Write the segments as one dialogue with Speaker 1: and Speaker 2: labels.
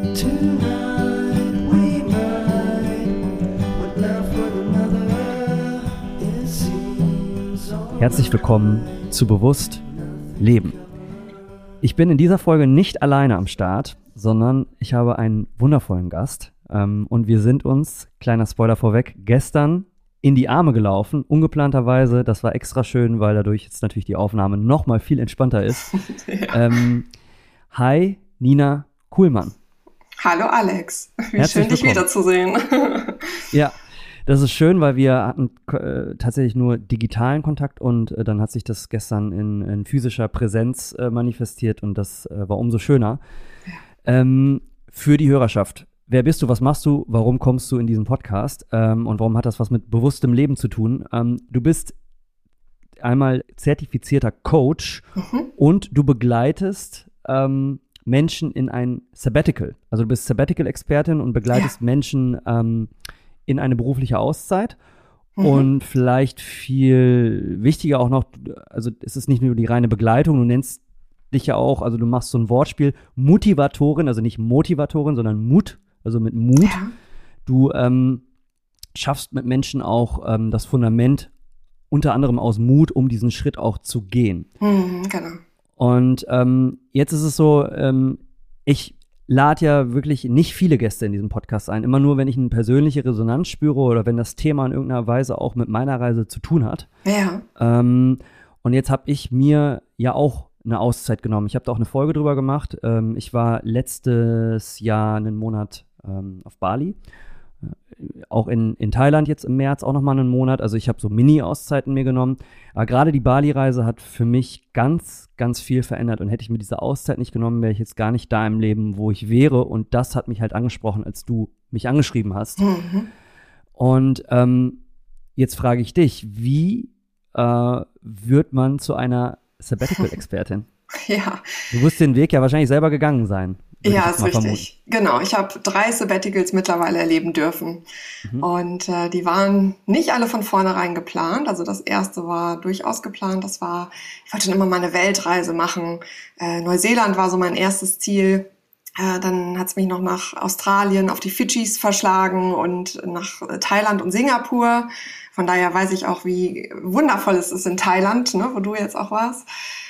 Speaker 1: Herzlich willkommen zu Bewusst Leben. Ich bin in dieser Folge nicht alleine am Start, sondern ich habe einen wundervollen Gast. Und wir sind uns, kleiner Spoiler vorweg, gestern in die Arme gelaufen, ungeplanterweise. Das war extra schön, weil dadurch jetzt natürlich die Aufnahme noch mal viel entspannter ist. Ja. Hi, Nina Kuhlmann.
Speaker 2: Hallo Alex, wie schön dich wiederzusehen.
Speaker 1: Ja, das ist schön, weil wir hatten tatsächlich nur digitalen Kontakt und dann hat sich das gestern in physischer Präsenz manifestiert und das war umso schöner. Ja. Für die Hörerschaft, wer bist du, was machst du, warum kommst du in diesen Podcast und warum hat das was mit bewusstem Leben zu tun? Du bist einmal zertifizierter Coach und du begleitest Menschen in ein Sabbatical. Also du bist Sabbatical-Expertin und begleitest Menschen in eine berufliche Auszeit. Und vielleicht viel wichtiger auch noch, also es ist nicht nur die reine Begleitung, du nennst dich ja auch, also du machst so ein Wortspiel, Motivatorin, also nicht Motivatorin, sondern Mut, also mit Mut. Ja. Du schaffst mit Menschen auch das Fundament unter anderem aus Mut, um diesen Schritt auch zu gehen. Genau. Und jetzt ist es so, ich lade ja wirklich nicht viele Gäste in diesem Podcast ein. Immer nur, wenn ich eine persönliche Resonanz spüre oder wenn das Thema in irgendeiner Weise auch mit meiner Reise zu tun hat. Ja. Und jetzt habe ich mir ja auch eine Auszeit genommen. Ich habe da auch eine Folge drüber gemacht. Ich war letztes Jahr einen Monat auf Bali. Auch in Thailand jetzt im März auch nochmal einen Monat. Also ich habe so Mini-Auszeiten mir genommen. Aber gerade die Bali-Reise hat für mich ganz, ganz viel verändert. Und hätte ich mir diese Auszeit nicht genommen, wäre ich jetzt gar nicht da im Leben, wo ich wäre. Und das hat mich halt angesprochen, als du mich angeschrieben hast. Und jetzt frage ich dich, wie wird man zu einer Sabbatical-Expertin?
Speaker 2: Ja.
Speaker 1: Du wirst den Weg ja wahrscheinlich selber gegangen sein.
Speaker 2: Ja, ist richtig. Genau, ich habe 3 Sabbaticals mittlerweile erleben dürfen. Und die waren nicht alle von vornherein geplant. Also das erste war durchaus geplant. Ich wollte schon immer mal eine Weltreise machen. Neuseeland war so mein erstes Ziel. Dann hat es mich noch nach Australien auf die Fidschis verschlagen und nach Thailand und Singapur. Von daher weiß ich auch, wie wundervoll es ist in Thailand, ne, wo du jetzt auch warst.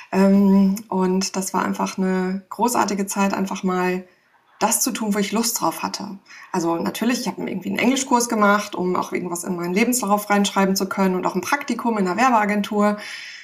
Speaker 2: Und das war einfach eine großartige Zeit, einfach mal das zu tun, wo ich Lust drauf hatte. Also natürlich, ich habe irgendwie einen Englischkurs gemacht, um auch irgendwas in meinen Lebenslauf reinschreiben zu können und auch ein Praktikum in einer Werbeagentur.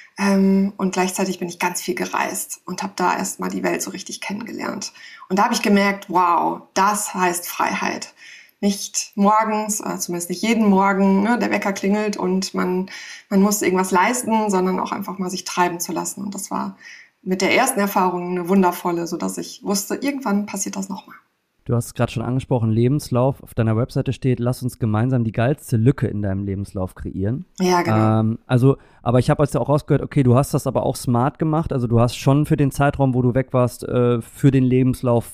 Speaker 2: Und gleichzeitig bin ich ganz viel gereist und habe da erst mal die Welt so richtig kennengelernt. Und da habe ich gemerkt, wow, das heißt Freiheit. Nicht morgens, zumindest nicht jeden Morgen, ne, der Wecker klingelt und man muss irgendwas leisten, sondern auch einfach mal sich treiben zu lassen. Und das war mit der ersten Erfahrung eine wundervolle, sodass ich wusste, irgendwann passiert das nochmal.
Speaker 1: Du hast es gerade schon angesprochen, Lebenslauf. Auf deiner Webseite steht, lass uns gemeinsam die geilste Lücke in deinem Lebenslauf kreieren.
Speaker 2: Ja, genau.
Speaker 1: Aber ich habe jetzt ja auch rausgehört, okay, du hast das aber auch smart gemacht. Also du hast schon für den Zeitraum, wo du weg warst, für den Lebenslauf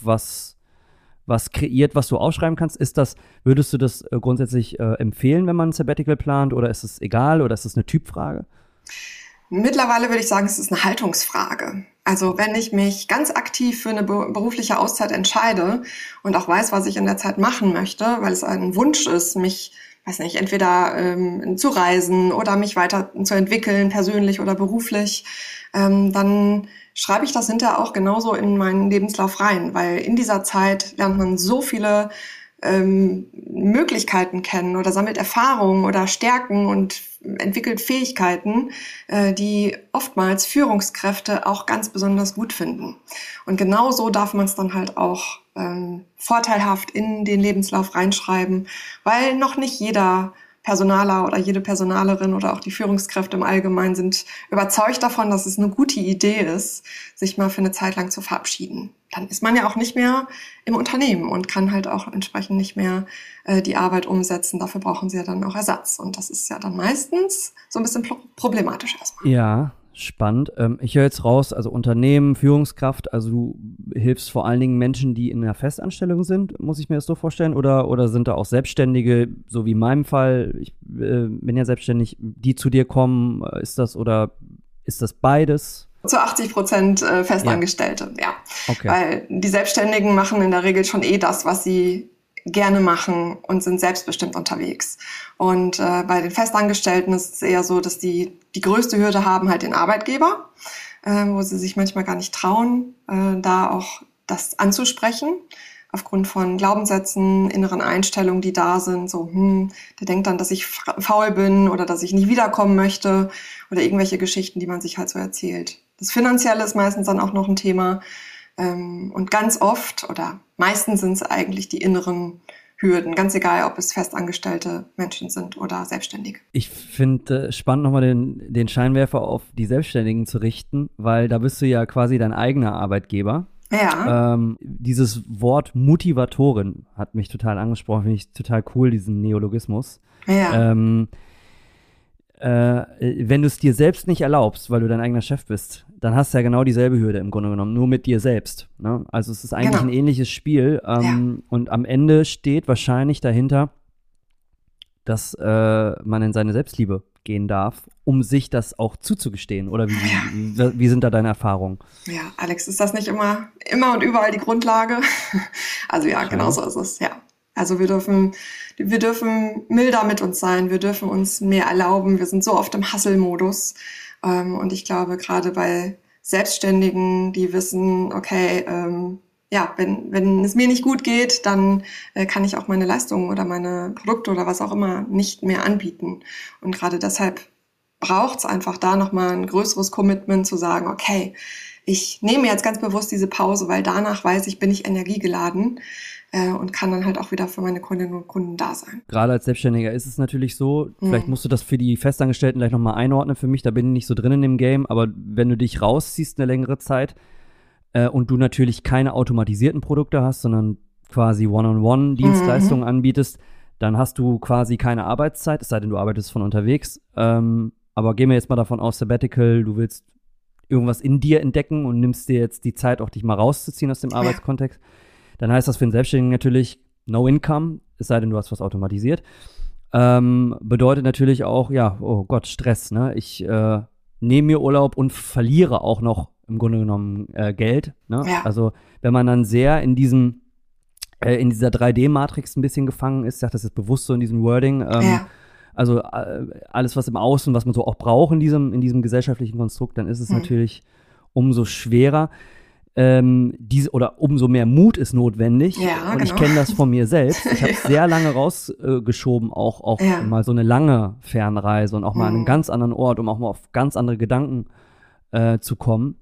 Speaker 1: was kreiert, was du aufschreiben kannst. Würdest du das grundsätzlich empfehlen, wenn man ein Sabbatical plant, oder ist es egal, oder ist es eine Typfrage?
Speaker 2: Mittlerweile würde ich sagen, es ist eine Haltungsfrage. Also wenn ich mich ganz aktiv für eine berufliche Auszeit entscheide und auch weiß, was ich in der Zeit machen möchte, weil es ein Wunsch ist, mich, entweder zu reisen oder mich weiter zu entwickeln, persönlich oder beruflich, dann schreibe ich das hinterher auch genauso in meinen Lebenslauf rein, weil in dieser Zeit lernt man so viele Möglichkeiten kennen oder sammelt Erfahrungen oder Stärken und entwickelt Fähigkeiten, die oftmals Führungskräfte auch ganz besonders gut finden. Und genau so darf man es dann halt auch vorteilhaft in den Lebenslauf reinschreiben, weil noch nicht jeder Personaler oder jede Personalerin oder auch die Führungskräfte im Allgemeinen sind überzeugt davon, dass es eine gute Idee ist, sich mal für eine Zeit lang zu verabschieden. Dann ist man ja auch nicht mehr im Unternehmen und kann halt auch entsprechend nicht mehr die Arbeit umsetzen. Dafür brauchen sie ja dann auch Ersatz. Und das ist ja dann meistens so ein bisschen problematisch erstmal.
Speaker 1: Ja, spannend. Ich höre jetzt raus, also Unternehmen, Führungskraft, also du hilfst vor allen Dingen Menschen, die in einer Festanstellung sind, muss ich mir das so vorstellen? Oder sind da auch Selbstständige, so wie in meinem Fall, ich bin ja selbstständig, die zu dir kommen, ist das beides?
Speaker 2: zu 80% Festangestellte, ja.
Speaker 1: Okay.
Speaker 2: Weil die Selbstständigen machen in der Regel schon das, was sie gerne machen und sind selbstbestimmt unterwegs. Und bei den Festangestellten ist es eher so, dass die größte Hürde haben halt den Arbeitgeber, wo sie sich manchmal gar nicht trauen, da auch das anzusprechen, aufgrund von Glaubenssätzen, inneren Einstellungen, die da sind, so, der denkt dann, dass ich faul bin oder dass ich nicht wiederkommen möchte oder irgendwelche Geschichten, die man sich halt so erzählt. Das Finanzielle ist meistens dann auch noch ein Thema. Und ganz oft oder meistens sind es eigentlich die inneren Hürden, ganz egal, ob es festangestellte Menschen sind oder Selbstständige.
Speaker 1: Ich finde spannend, nochmal den Scheinwerfer auf die Selbstständigen zu richten, weil da bist du ja quasi dein eigener Arbeitgeber.
Speaker 2: Ja.
Speaker 1: Dieses Wort Motivatorin hat mich total angesprochen, finde ich total cool, diesen Neologismus.
Speaker 2: Ja.
Speaker 1: Wenn du es dir selbst nicht erlaubst, weil du dein eigener Chef bist, dann hast du ja genau dieselbe Hürde im Grunde genommen, nur mit dir selbst. Ne? Also es ist eigentlich ein ähnliches Spiel und am Ende steht wahrscheinlich dahinter, dass man in seine Selbstliebe gehen darf, um sich das auch zuzugestehen. Oder wie sind da deine Erfahrungen?
Speaker 2: Ja, Alex, ist das nicht immer und überall die Grundlage? Also ja, genau so ist es, ja. Also wir dürfen milder mit uns sein, wir dürfen uns mehr erlauben, wir sind so oft im Hustle-Modus. Und ich glaube, gerade bei Selbstständigen, die wissen, okay, wenn es mir nicht gut geht, dann kann ich auch meine Leistungen oder meine Produkte oder was auch immer nicht mehr anbieten. Und gerade deshalb braucht es einfach da nochmal ein größeres Commitment zu sagen, okay, ich nehme jetzt ganz bewusst diese Pause, weil danach weiß ich, bin ich energiegeladen und kann dann halt auch wieder für meine Kundinnen und Kunden da sein.
Speaker 1: Gerade als Selbstständiger ist es natürlich so, vielleicht musst du das für die Festangestellten gleich nochmal einordnen für mich, da bin ich nicht so drin in dem Game, aber wenn du dich rausziehst eine längere Zeit und du natürlich keine automatisierten Produkte hast, sondern quasi One-on-One-Dienstleistungen anbietest, dann hast du quasi keine Arbeitszeit, es sei denn, du arbeitest von unterwegs, aber gehen wir jetzt mal davon aus, Sabbatical, du willst irgendwas in dir entdecken und nimmst dir jetzt die Zeit, auch dich mal rauszuziehen aus dem Arbeitskontext, dann heißt das für den Selbstständigen natürlich no income, es sei denn, du hast was automatisiert. Bedeutet natürlich auch, ja, oh Gott, Stress, ne? Ich nehme mir Urlaub und verliere auch noch im Grunde genommen Geld, ne?
Speaker 2: Ja.
Speaker 1: Also wenn man dann sehr in dieser 3D-Matrix ein bisschen gefangen ist, ich sage das jetzt bewusst so in diesem Wording, also alles, was im Außen, was man so auch braucht in diesem gesellschaftlichen Konstrukt, dann ist es natürlich umso schwerer. Oder umso mehr Mut ist notwendig.
Speaker 2: Ja,
Speaker 1: und
Speaker 2: genau.
Speaker 1: Ich kenne das von mir selbst. Ich habe sehr lange rausgeschoben, auch mal so eine lange Fernreise und auch mal an einen ganz anderen Ort, um auch mal auf ganz andere Gedanken zu kommen.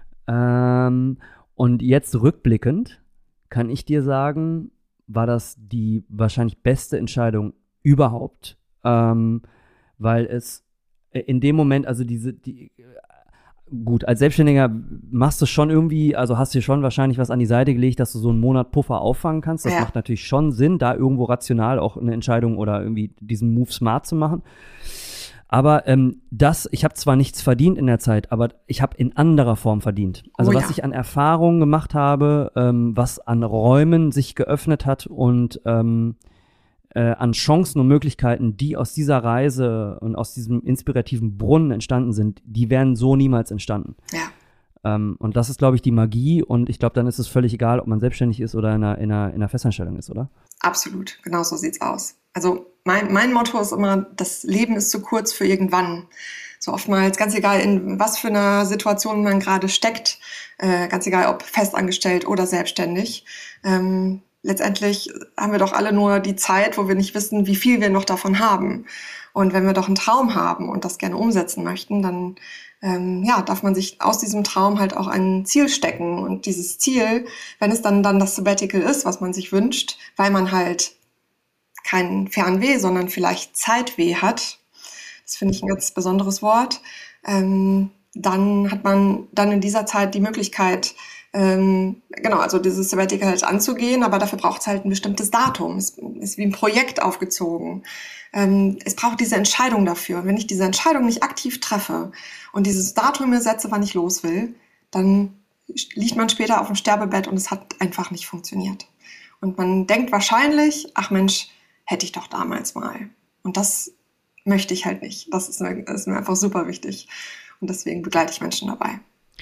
Speaker 1: Und jetzt rückblickend kann ich dir sagen, war das die wahrscheinlich beste Entscheidung überhaupt, weil es in dem Moment, also gut, als Selbstständiger machst du schon irgendwie, also hast du schon wahrscheinlich was an die Seite gelegt, dass du so einen Monat Puffer auffangen kannst. Das macht natürlich schon Sinn, da irgendwo rational auch eine Entscheidung oder irgendwie diesen Move smart zu machen. Aber ich habe zwar nichts verdient in der Zeit, aber ich habe in anderer Form verdient. Also was ich an Erfahrungen gemacht habe, was an Räumen sich geöffnet hat und an Chancen und Möglichkeiten, die aus dieser Reise und aus diesem inspirativen Brunnen entstanden sind, die wären so niemals entstanden.
Speaker 2: Ja.
Speaker 1: Und das ist, glaube ich, die Magie. Und ich glaube, dann ist es völlig egal, ob man selbstständig ist oder in einer Festanstellung ist, oder?
Speaker 2: Absolut, genau so sieht's aus. Also mein Motto ist immer, das Leben ist zu kurz für irgendwann. So oftmals, ganz egal, in was für einer Situation man gerade steckt, ganz egal, ob festangestellt oder selbstständig, letztendlich haben wir doch alle nur die Zeit, wo wir nicht wissen, wie viel wir noch davon haben. Und wenn wir doch einen Traum haben und das gerne umsetzen möchten, dann darf man sich aus diesem Traum halt auch ein Ziel stecken. Und dieses Ziel, wenn es dann das Sabbatical ist, was man sich wünscht, weil man halt kein Fernweh, sondern vielleicht Zeitweh hat, das finde ich ein ganz besonderes Wort, dann hat man dann in dieser Zeit die Möglichkeit, also dieses Sabbatical halt anzugehen, aber dafür braucht es halt ein bestimmtes Datum. Es ist wie ein Projekt aufgezogen. Es braucht diese Entscheidung dafür. Und wenn ich diese Entscheidung nicht aktiv treffe und dieses Datum mir setze, wann ich los will, dann liegt man später auf dem Sterbebett und es hat einfach nicht funktioniert. Und man denkt wahrscheinlich, ach Mensch, hätte ich doch damals mal. Und das möchte ich halt nicht. Das ist mir einfach super wichtig. Und deswegen begleite ich Menschen dabei.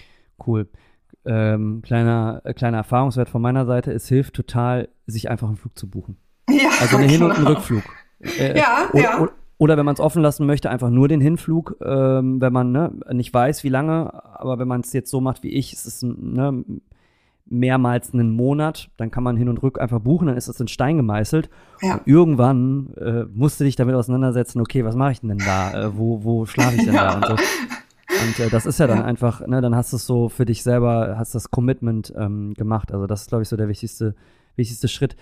Speaker 1: Cool. Kleiner Erfahrungswert von meiner Seite, es hilft total, sich einfach einen Flug zu buchen.
Speaker 2: Ja,
Speaker 1: also einen Hin- und einen Rückflug. Oder wenn man es offen lassen möchte, einfach nur den Hinflug, wenn man nicht weiß, wie lange, aber wenn man es jetzt so macht wie ich, es ist mehrmals einen Monat, dann kann man Hin und Rück einfach buchen, dann ist das in Stein gemeißelt.
Speaker 2: Ja.
Speaker 1: Und irgendwann musst du dich damit auseinandersetzen, okay, was mache ich denn da? Wo schlafe ich denn da? Und so. Und das ist ja dann einfach, dann hast du es so für dich selber, hast das Commitment gemacht. Also das ist, glaube ich, so der wichtigste Schritt.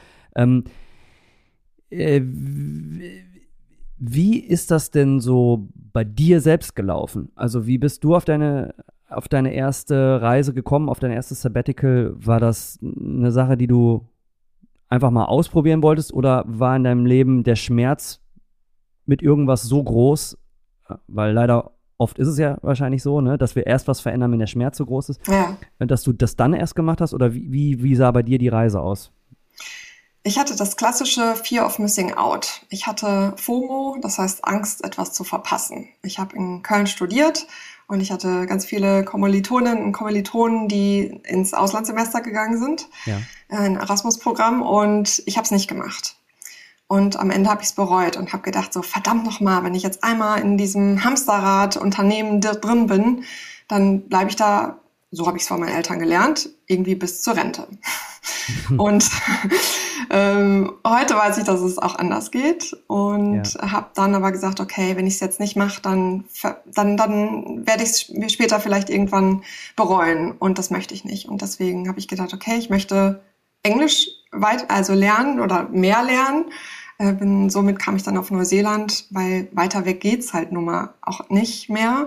Speaker 1: Wie ist das denn so bei dir selbst gelaufen? Also wie bist du auf deine erste Reise gekommen, auf dein erstes Sabbatical? War das eine Sache, die du einfach mal ausprobieren wolltest, oder war in deinem Leben der Schmerz mit irgendwas so groß, weil leider oft ist es ja wahrscheinlich so, dass wir erst was verändern, wenn der Schmerz so groß ist, dass du das dann erst gemacht hast, oder wie sah bei dir die Reise aus?
Speaker 2: Ich hatte das klassische Fear of Missing Out. Ich hatte FOMO, das heißt Angst, etwas zu verpassen. Ich habe in Köln studiert und ich hatte ganz viele Kommilitoninnen und Kommilitonen, die ins Auslandssemester gegangen sind, ein Erasmus-Programm, und ich habe es nicht gemacht. Und am Ende habe ich es bereut und habe gedacht, so verdammt nochmal, wenn ich jetzt einmal in diesem Hamsterrad-Unternehmen drin bin, dann bleibe ich da, so habe ich es von meinen Eltern gelernt, irgendwie bis zur Rente. Und heute weiß ich, dass es auch anders geht, und habe dann aber gesagt, okay, wenn ich es jetzt nicht mache, dann werde ich es später vielleicht irgendwann bereuen, und das möchte ich nicht. Und deswegen habe ich gedacht, okay, ich möchte Englisch lernen oder mehr lernen. Somit kam ich dann auf Neuseeland, weil weiter weg geht's halt nun mal auch nicht mehr.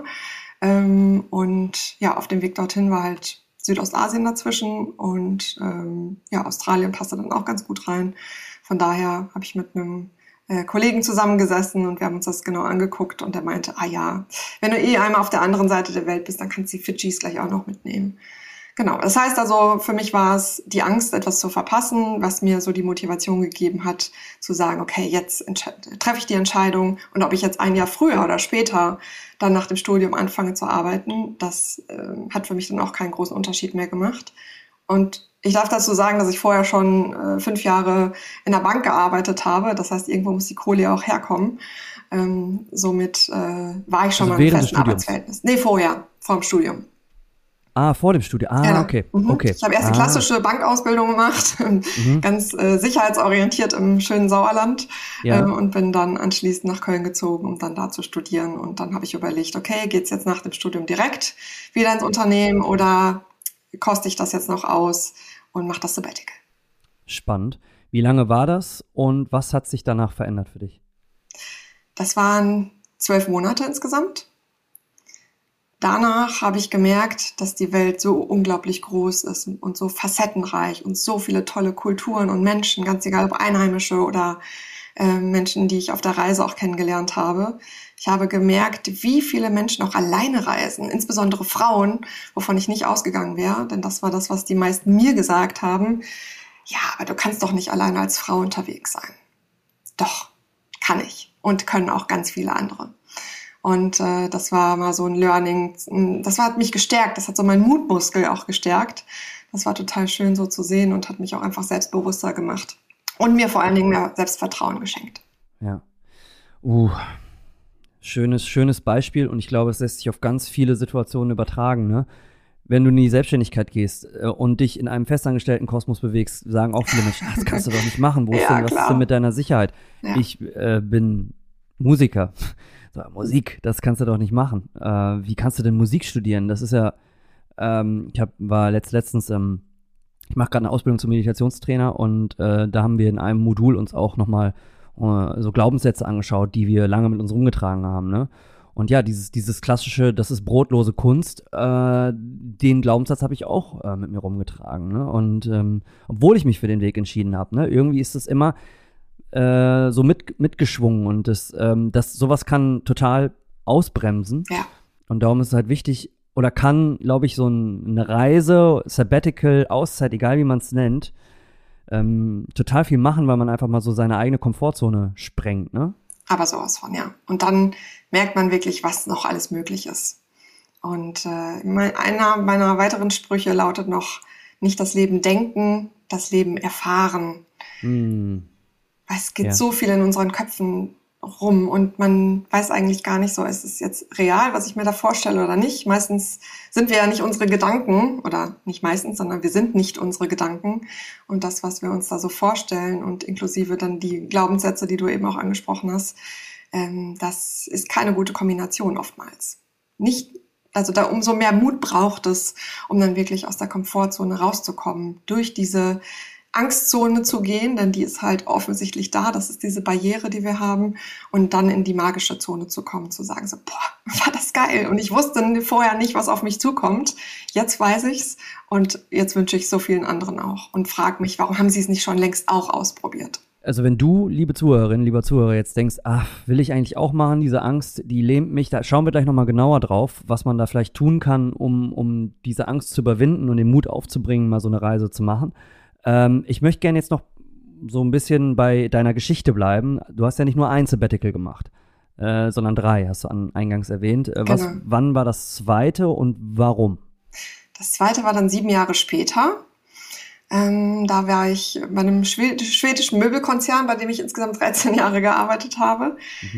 Speaker 2: Und ja, auf dem Weg dorthin war halt Südostasien dazwischen, und Australien passte dann auch ganz gut rein. Von daher habe ich mit einem Kollegen zusammengesessen und wir haben uns das genau angeguckt, und der meinte, wenn du einmal auf der anderen Seite der Welt bist, dann kannst du die Fidschis gleich auch noch mitnehmen. Genau, das heißt also, für mich war es die Angst, etwas zu verpassen, was mir so die Motivation gegeben hat, zu sagen, okay, jetzt treffe ich die Entscheidung, und ob ich jetzt ein Jahr früher oder später dann nach dem Studium anfange zu arbeiten, das hat für mich dann auch keinen großen Unterschied mehr gemacht. Und ich darf dazu sagen, dass ich vorher schon 5 Jahre in der Bank gearbeitet habe, das heißt, irgendwo muss die Kohle ja auch herkommen. Somit war ich schon mal im festen Arbeitsverhältnis. Nee, vor dem Studium.
Speaker 1: Vor dem Studium. Okay.
Speaker 2: Ich habe erst die klassische Bankausbildung gemacht, ganz sicherheitsorientiert im schönen Sauerland, und bin dann anschließend nach Köln gezogen, um dann da zu studieren. Und dann habe ich überlegt, okay, geht's jetzt nach dem Studium direkt wieder ins Unternehmen oder koste ich das jetzt noch aus und mache das Sabbatical?
Speaker 1: Spannend. Wie lange war das und was hat sich danach verändert für dich?
Speaker 2: Das waren 12 Monate insgesamt. Danach habe ich gemerkt, dass die Welt so unglaublich groß ist und so facettenreich und so viele tolle Kulturen und Menschen, ganz egal ob Einheimische oder Menschen, die ich auf der Reise auch kennengelernt habe. Ich habe gemerkt, wie viele Menschen auch alleine reisen, insbesondere Frauen, wovon ich nicht ausgegangen wäre, denn das war das, was die meisten mir gesagt haben. Ja, aber du kannst doch nicht alleine als Frau unterwegs sein. Doch, kann ich, und können auch ganz viele andere. Und das war mal so ein Learning, das hat mich gestärkt, das hat so meinen Mutmuskel auch gestärkt. Das war total schön so zu sehen und hat mich auch einfach selbstbewusster gemacht und mir vor allen Dingen mehr Selbstvertrauen geschenkt.
Speaker 1: Ja, schönes Beispiel, und ich glaube, es lässt sich auf ganz viele Situationen übertragen, ne? Wenn du in die Selbstständigkeit gehst und dich in einem festangestellten Kosmos bewegst, sagen auch viele Menschen, das kannst du doch nicht machen, was ist denn mit deiner Sicherheit? Ja. Ich bin Musiker. Musik, das kannst du doch nicht machen. Wie kannst du denn Musik studieren? Das ist ja, war letztens, ich mache gerade eine Ausbildung zum Meditationstrainer, und da haben wir in einem Modul uns auch nochmal so Glaubenssätze angeschaut, die wir lange mit uns rumgetragen haben, ne? Und ja, dieses klassische, das ist brotlose Kunst, den Glaubenssatz habe ich auch mit mir rumgetragen, ne? Und obwohl ich mich für den Weg entschieden habe, ne? Irgendwie ist es immer so mitgeschwungen, und sowas kann total ausbremsen.
Speaker 2: Ja.
Speaker 1: Und darum ist es halt wichtig, oder kann, glaube ich, so eine Reise, Sabbatical, Auszeit, egal wie man es nennt, total viel machen, weil man einfach mal so seine eigene Komfortzone sprengt, ne?
Speaker 2: Aber sowas von, ja. Und dann merkt man wirklich, was noch alles möglich ist. Und einer meiner weiteren Sprüche lautet noch, nicht das Leben denken, das Leben erfahren. Weil es geht so viel in unseren Köpfen rum und man weiß eigentlich gar nicht so, ist es jetzt real, was ich mir da vorstelle oder nicht. Meistens sind wir ja nicht unsere Gedanken, oder nicht meistens, sondern wir sind nicht unsere Gedanken. Und das, was wir uns da so vorstellen und inklusive dann die Glaubenssätze, die du eben auch angesprochen hast, das ist keine gute Kombination oftmals. Also da umso mehr Mut braucht es, um dann wirklich aus der Komfortzone rauszukommen, durch diese Angstzone zu gehen, denn die ist halt offensichtlich da, das ist diese Barriere, die wir haben, und dann in die magische Zone zu kommen, zu sagen so, boah, war das geil, und ich wusste vorher nicht, was auf mich zukommt, jetzt weiß ich's und jetzt wünsche ich so vielen anderen auch und frage mich, warum haben sie es nicht schon längst auch ausprobiert?
Speaker 1: Also wenn du, liebe Zuhörerin, lieber Zuhörer, jetzt denkst, will ich eigentlich auch machen, diese Angst, die lähmt mich, da schauen wir gleich nochmal genauer drauf, was man da vielleicht tun kann, um diese Angst zu überwinden und den Mut aufzubringen, mal so eine Reise zu machen. Ich möchte gerne jetzt noch so ein bisschen bei deiner Geschichte bleiben. Du hast ja nicht nur ein Sabbatical gemacht, sondern 3, hast du eingangs erwähnt.
Speaker 2: Genau.
Speaker 1: Wann war das zweite und warum?
Speaker 2: Das zweite war dann 7 Jahre später. Da war ich bei einem schwedischen Möbelkonzern, bei dem ich insgesamt 13 Jahre gearbeitet habe.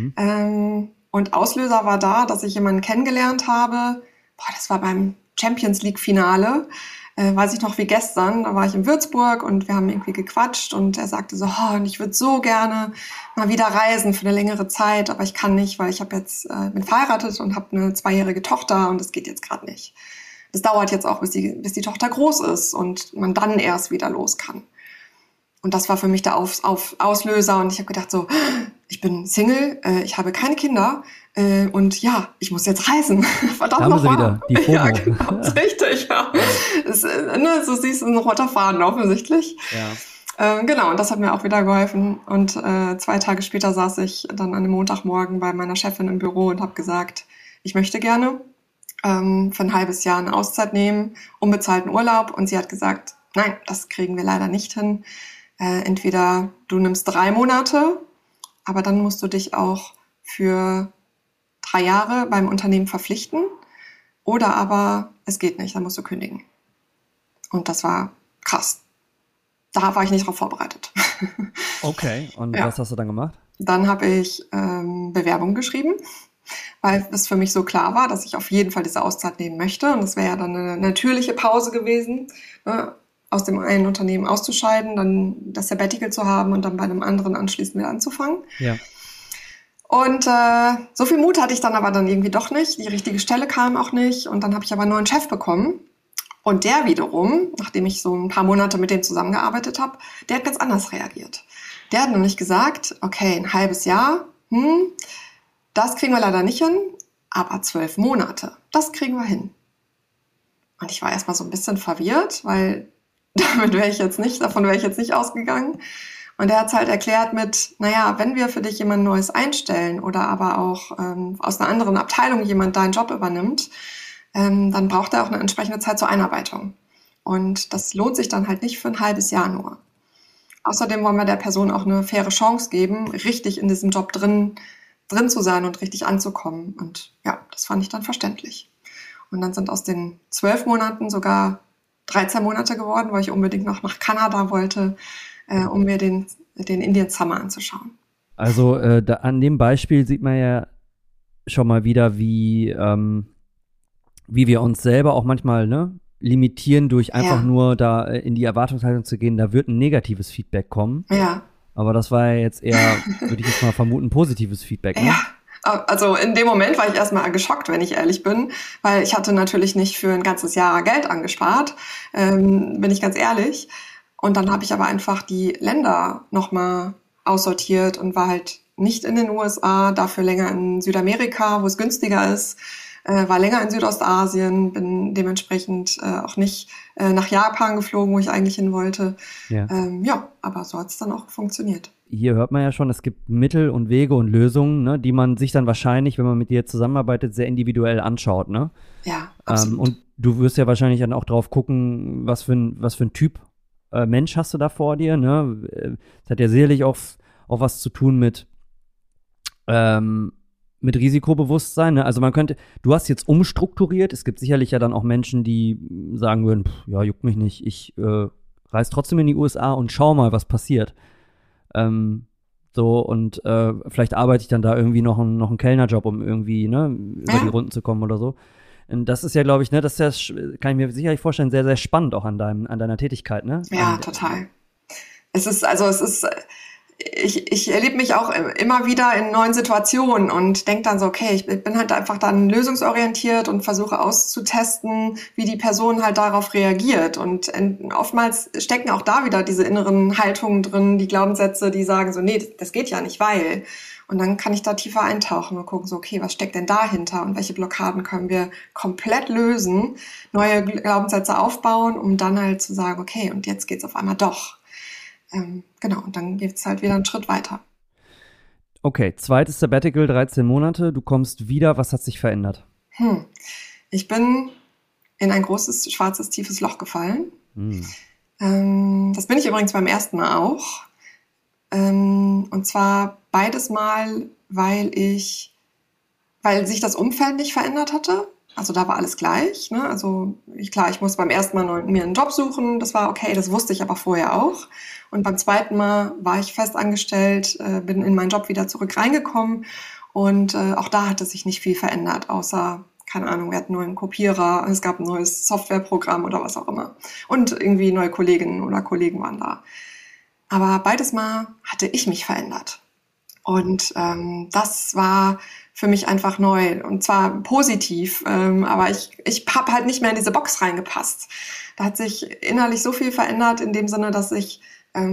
Speaker 2: Und Auslöser war da, dass ich jemanden kennengelernt habe. Das war beim Champions League Finale. Weiß ich noch wie gestern, da war ich in Würzburg und wir haben irgendwie gequatscht und er sagte so, und ich würde so gerne mal wieder reisen für eine längere Zeit, aber ich kann nicht, weil ich bin verheiratet und habe eine 2-jährige Tochter und das geht jetzt gerade nicht. Das dauert jetzt auch, bis die Tochter groß ist und man dann erst wieder los kann. Und das war für mich der Auslöser und ich habe gedacht so, ich bin Single, ich habe keine Kinder und ja, ich muss jetzt reisen. Verdammt
Speaker 1: haben
Speaker 2: nochmal.
Speaker 1: Wieder die FOMO.
Speaker 2: Ja, genau, ist richtig, ja. So siehst du ein roter Faden offensichtlich.
Speaker 1: Ja.
Speaker 2: Genau, und das hat mir auch wieder geholfen. Und 2 Tage später saß ich dann an einem Montagmorgen bei meiner Chefin im Büro und habe gesagt, ich möchte gerne für ein halbes Jahr eine Auszeit nehmen, unbezahlten Urlaub. Und sie hat gesagt, nein, das kriegen wir leider nicht hin. Entweder du nimmst 3 Monate, aber dann musst du dich auch für 3 Jahre beim Unternehmen verpflichten, oder aber es geht nicht, dann musst du kündigen. Und das war krass. Da war ich nicht drauf vorbereitet.
Speaker 1: Okay, und was hast du dann gemacht?
Speaker 2: Dann habe ich Bewerbung geschrieben, weil es für mich so klar war, dass ich auf jeden Fall diese Auszeit nehmen möchte. Und das wäre ja dann eine natürliche Pause gewesen, ne? Aus dem einen Unternehmen auszuscheiden, dann das Sabbatical zu haben und dann bei einem anderen anschließend wieder anzufangen.
Speaker 1: Ja.
Speaker 2: Und so viel Mut hatte ich dann aber irgendwie doch nicht. Die richtige Stelle kam auch nicht. Und dann habe ich aber einen neuen Chef bekommen. Und der wiederum, nachdem ich so ein paar Monate mit dem zusammengearbeitet habe, der hat ganz anders reagiert. Der hat nämlich gesagt, okay, ein halbes Jahr, das kriegen wir leider nicht hin, aber 12 Monate, das kriegen wir hin. Und ich war erstmal so ein bisschen verwirrt, weil davon wäre ich jetzt nicht ausgegangen. Und er hat es halt erklärt mit, naja, wenn wir für dich jemand Neues einstellen oder aber auch aus einer anderen Abteilung jemand deinen Job übernimmt, dann braucht er auch eine entsprechende Zeit zur Einarbeitung. Und das lohnt sich dann halt nicht für ein halbes Jahr nur. Außerdem wollen wir der Person auch eine faire Chance geben, richtig in diesem Job drin zu sein und richtig anzukommen. Und ja, das fand ich dann verständlich. Und dann sind aus den 12 Monaten sogar 13 Monate geworden, weil ich unbedingt noch nach Kanada wollte, um mir den Indian Summer anzuschauen.
Speaker 1: Also an dem Beispiel sieht man ja schon mal wieder, wie wir uns selber auch manchmal limitieren, durch einfach nur da in die Erwartungshaltung zu gehen, da wird ein negatives Feedback kommen.
Speaker 2: Ja.
Speaker 1: Aber das war ja jetzt eher, würde ich jetzt mal vermuten, positives Feedback. Ne?
Speaker 2: Ja. Also in dem Moment war ich erstmal geschockt, wenn ich ehrlich bin, weil ich hatte natürlich nicht für ein ganzes Jahr Geld angespart, bin ich ganz ehrlich. Und dann habe ich aber einfach die Länder nochmal aussortiert und war halt nicht in den USA, dafür länger in Südamerika, wo es günstiger ist, war länger in Südostasien, bin dementsprechend auch nicht nach Japan geflogen, wo ich eigentlich hin wollte.
Speaker 1: Ja,
Speaker 2: aber so hat es dann auch funktioniert.
Speaker 1: Hier hört man ja schon, es gibt Mittel und Wege und Lösungen, ne, die man sich dann wahrscheinlich, wenn man mit dir zusammenarbeitet, sehr individuell anschaut, ne?
Speaker 2: Ja, absolut.
Speaker 1: Und du wirst ja wahrscheinlich dann auch drauf gucken, was für ein Typ Mensch hast du da vor dir, ne? Das hat ja sicherlich auch was zu tun mit mit Risikobewusstsein, ne? Also du hast jetzt umstrukturiert, es gibt sicherlich ja dann auch Menschen, die sagen würden, ja, juckt mich nicht, ich reise trotzdem in die USA und schau mal, was passiert. Und vielleicht arbeite ich dann da irgendwie noch einen Kellnerjob, um irgendwie, ne, über die Runden zu kommen oder so. Und das ist ja, glaube ich, ne, das ist ja, kann ich mir sicherlich vorstellen, sehr, sehr spannend auch an deiner Tätigkeit, ne?
Speaker 2: Ja, total. Ich erlebe mich auch immer wieder in neuen Situationen und denke dann so, okay, ich bin halt einfach dann lösungsorientiert und versuche auszutesten, wie die Person halt darauf reagiert. Und oftmals stecken auch da wieder diese inneren Haltungen drin, die Glaubenssätze, die sagen so, nee, das geht ja nicht, weil. Und dann kann ich da tiefer eintauchen und gucken so, okay, was steckt denn dahinter und welche Blockaden können wir komplett lösen, neue Glaubenssätze aufbauen, um dann halt zu sagen, okay, und jetzt geht's auf einmal doch. Genau, und dann geht's halt wieder einen Schritt weiter.
Speaker 1: Okay, zweites Sabbatical, 13 Monate, du kommst wieder, was hat sich verändert?
Speaker 2: Ich bin in ein großes, schwarzes, tiefes Loch gefallen. Das bin ich übrigens beim ersten Mal auch. Und zwar beides Mal, weil sich das Umfeld nicht verändert hatte. Also da war alles gleich, ne? Also ich muss beim ersten Mal mir einen Job suchen, das war okay, das wusste ich aber vorher auch. Und beim zweiten Mal war ich fest angestellt, bin in meinen Job wieder zurück reingekommen und auch da hatte sich nicht viel verändert, außer, keine Ahnung, wir hatten einen neuen Kopierer, es gab ein neues Softwareprogramm oder was auch immer. Und irgendwie neue Kolleginnen oder Kollegen waren da. Aber beides Mal hatte ich mich verändert. Und das war für mich einfach neu und zwar positiv, aber ich habe halt nicht mehr in diese Box reingepasst. Da hat sich innerlich so viel verändert in dem Sinne, dass sich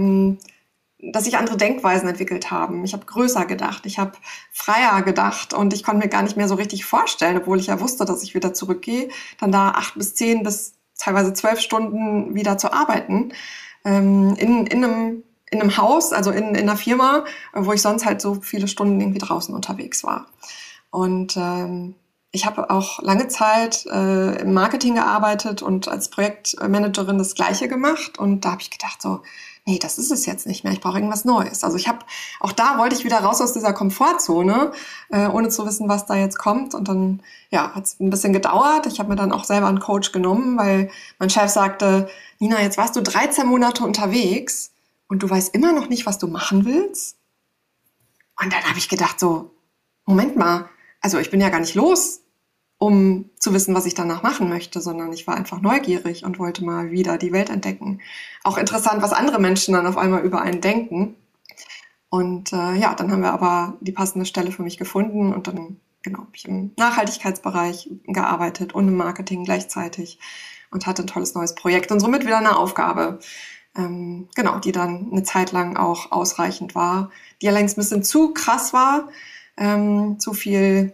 Speaker 2: andere Denkweisen entwickelt haben. Ich habe größer gedacht, ich habe freier gedacht und ich konnte mir gar nicht mehr so richtig vorstellen, obwohl ich ja wusste, dass ich wieder zurückgehe, dann da 8 bis 10 bis teilweise 12 Stunden wieder zu arbeiten, in einem Haus, also in einer Firma, wo ich sonst halt so viele Stunden irgendwie draußen unterwegs war. Und ich habe auch lange Zeit im Marketing gearbeitet und als Projektmanagerin das Gleiche gemacht. Und da habe ich gedacht so, nee, das ist es jetzt nicht mehr. Ich brauche irgendwas Neues. Also auch da wollte ich wieder raus aus dieser Komfortzone, ohne zu wissen, was da jetzt kommt. Und dann, ja, hat es ein bisschen gedauert. Ich habe mir dann auch selber einen Coach genommen, weil mein Chef sagte, Nina, jetzt warst du 13 Monate unterwegs und du weißt immer noch nicht, was du machen willst. Und dann habe ich gedacht so, Moment mal, also ich bin ja gar nicht los, um zu wissen, was ich danach machen möchte, sondern ich war einfach neugierig und wollte mal wieder die Welt entdecken. Auch interessant, was andere Menschen dann auf einmal über einen denken. Und dann haben wir aber die passende Stelle für mich gefunden und dann habe ich im Nachhaltigkeitsbereich gearbeitet und im Marketing gleichzeitig und hatte ein tolles neues Projekt und somit wieder eine Aufgabe, die dann eine Zeit lang auch ausreichend war, die allerdings ein bisschen zu krass war, zu viel,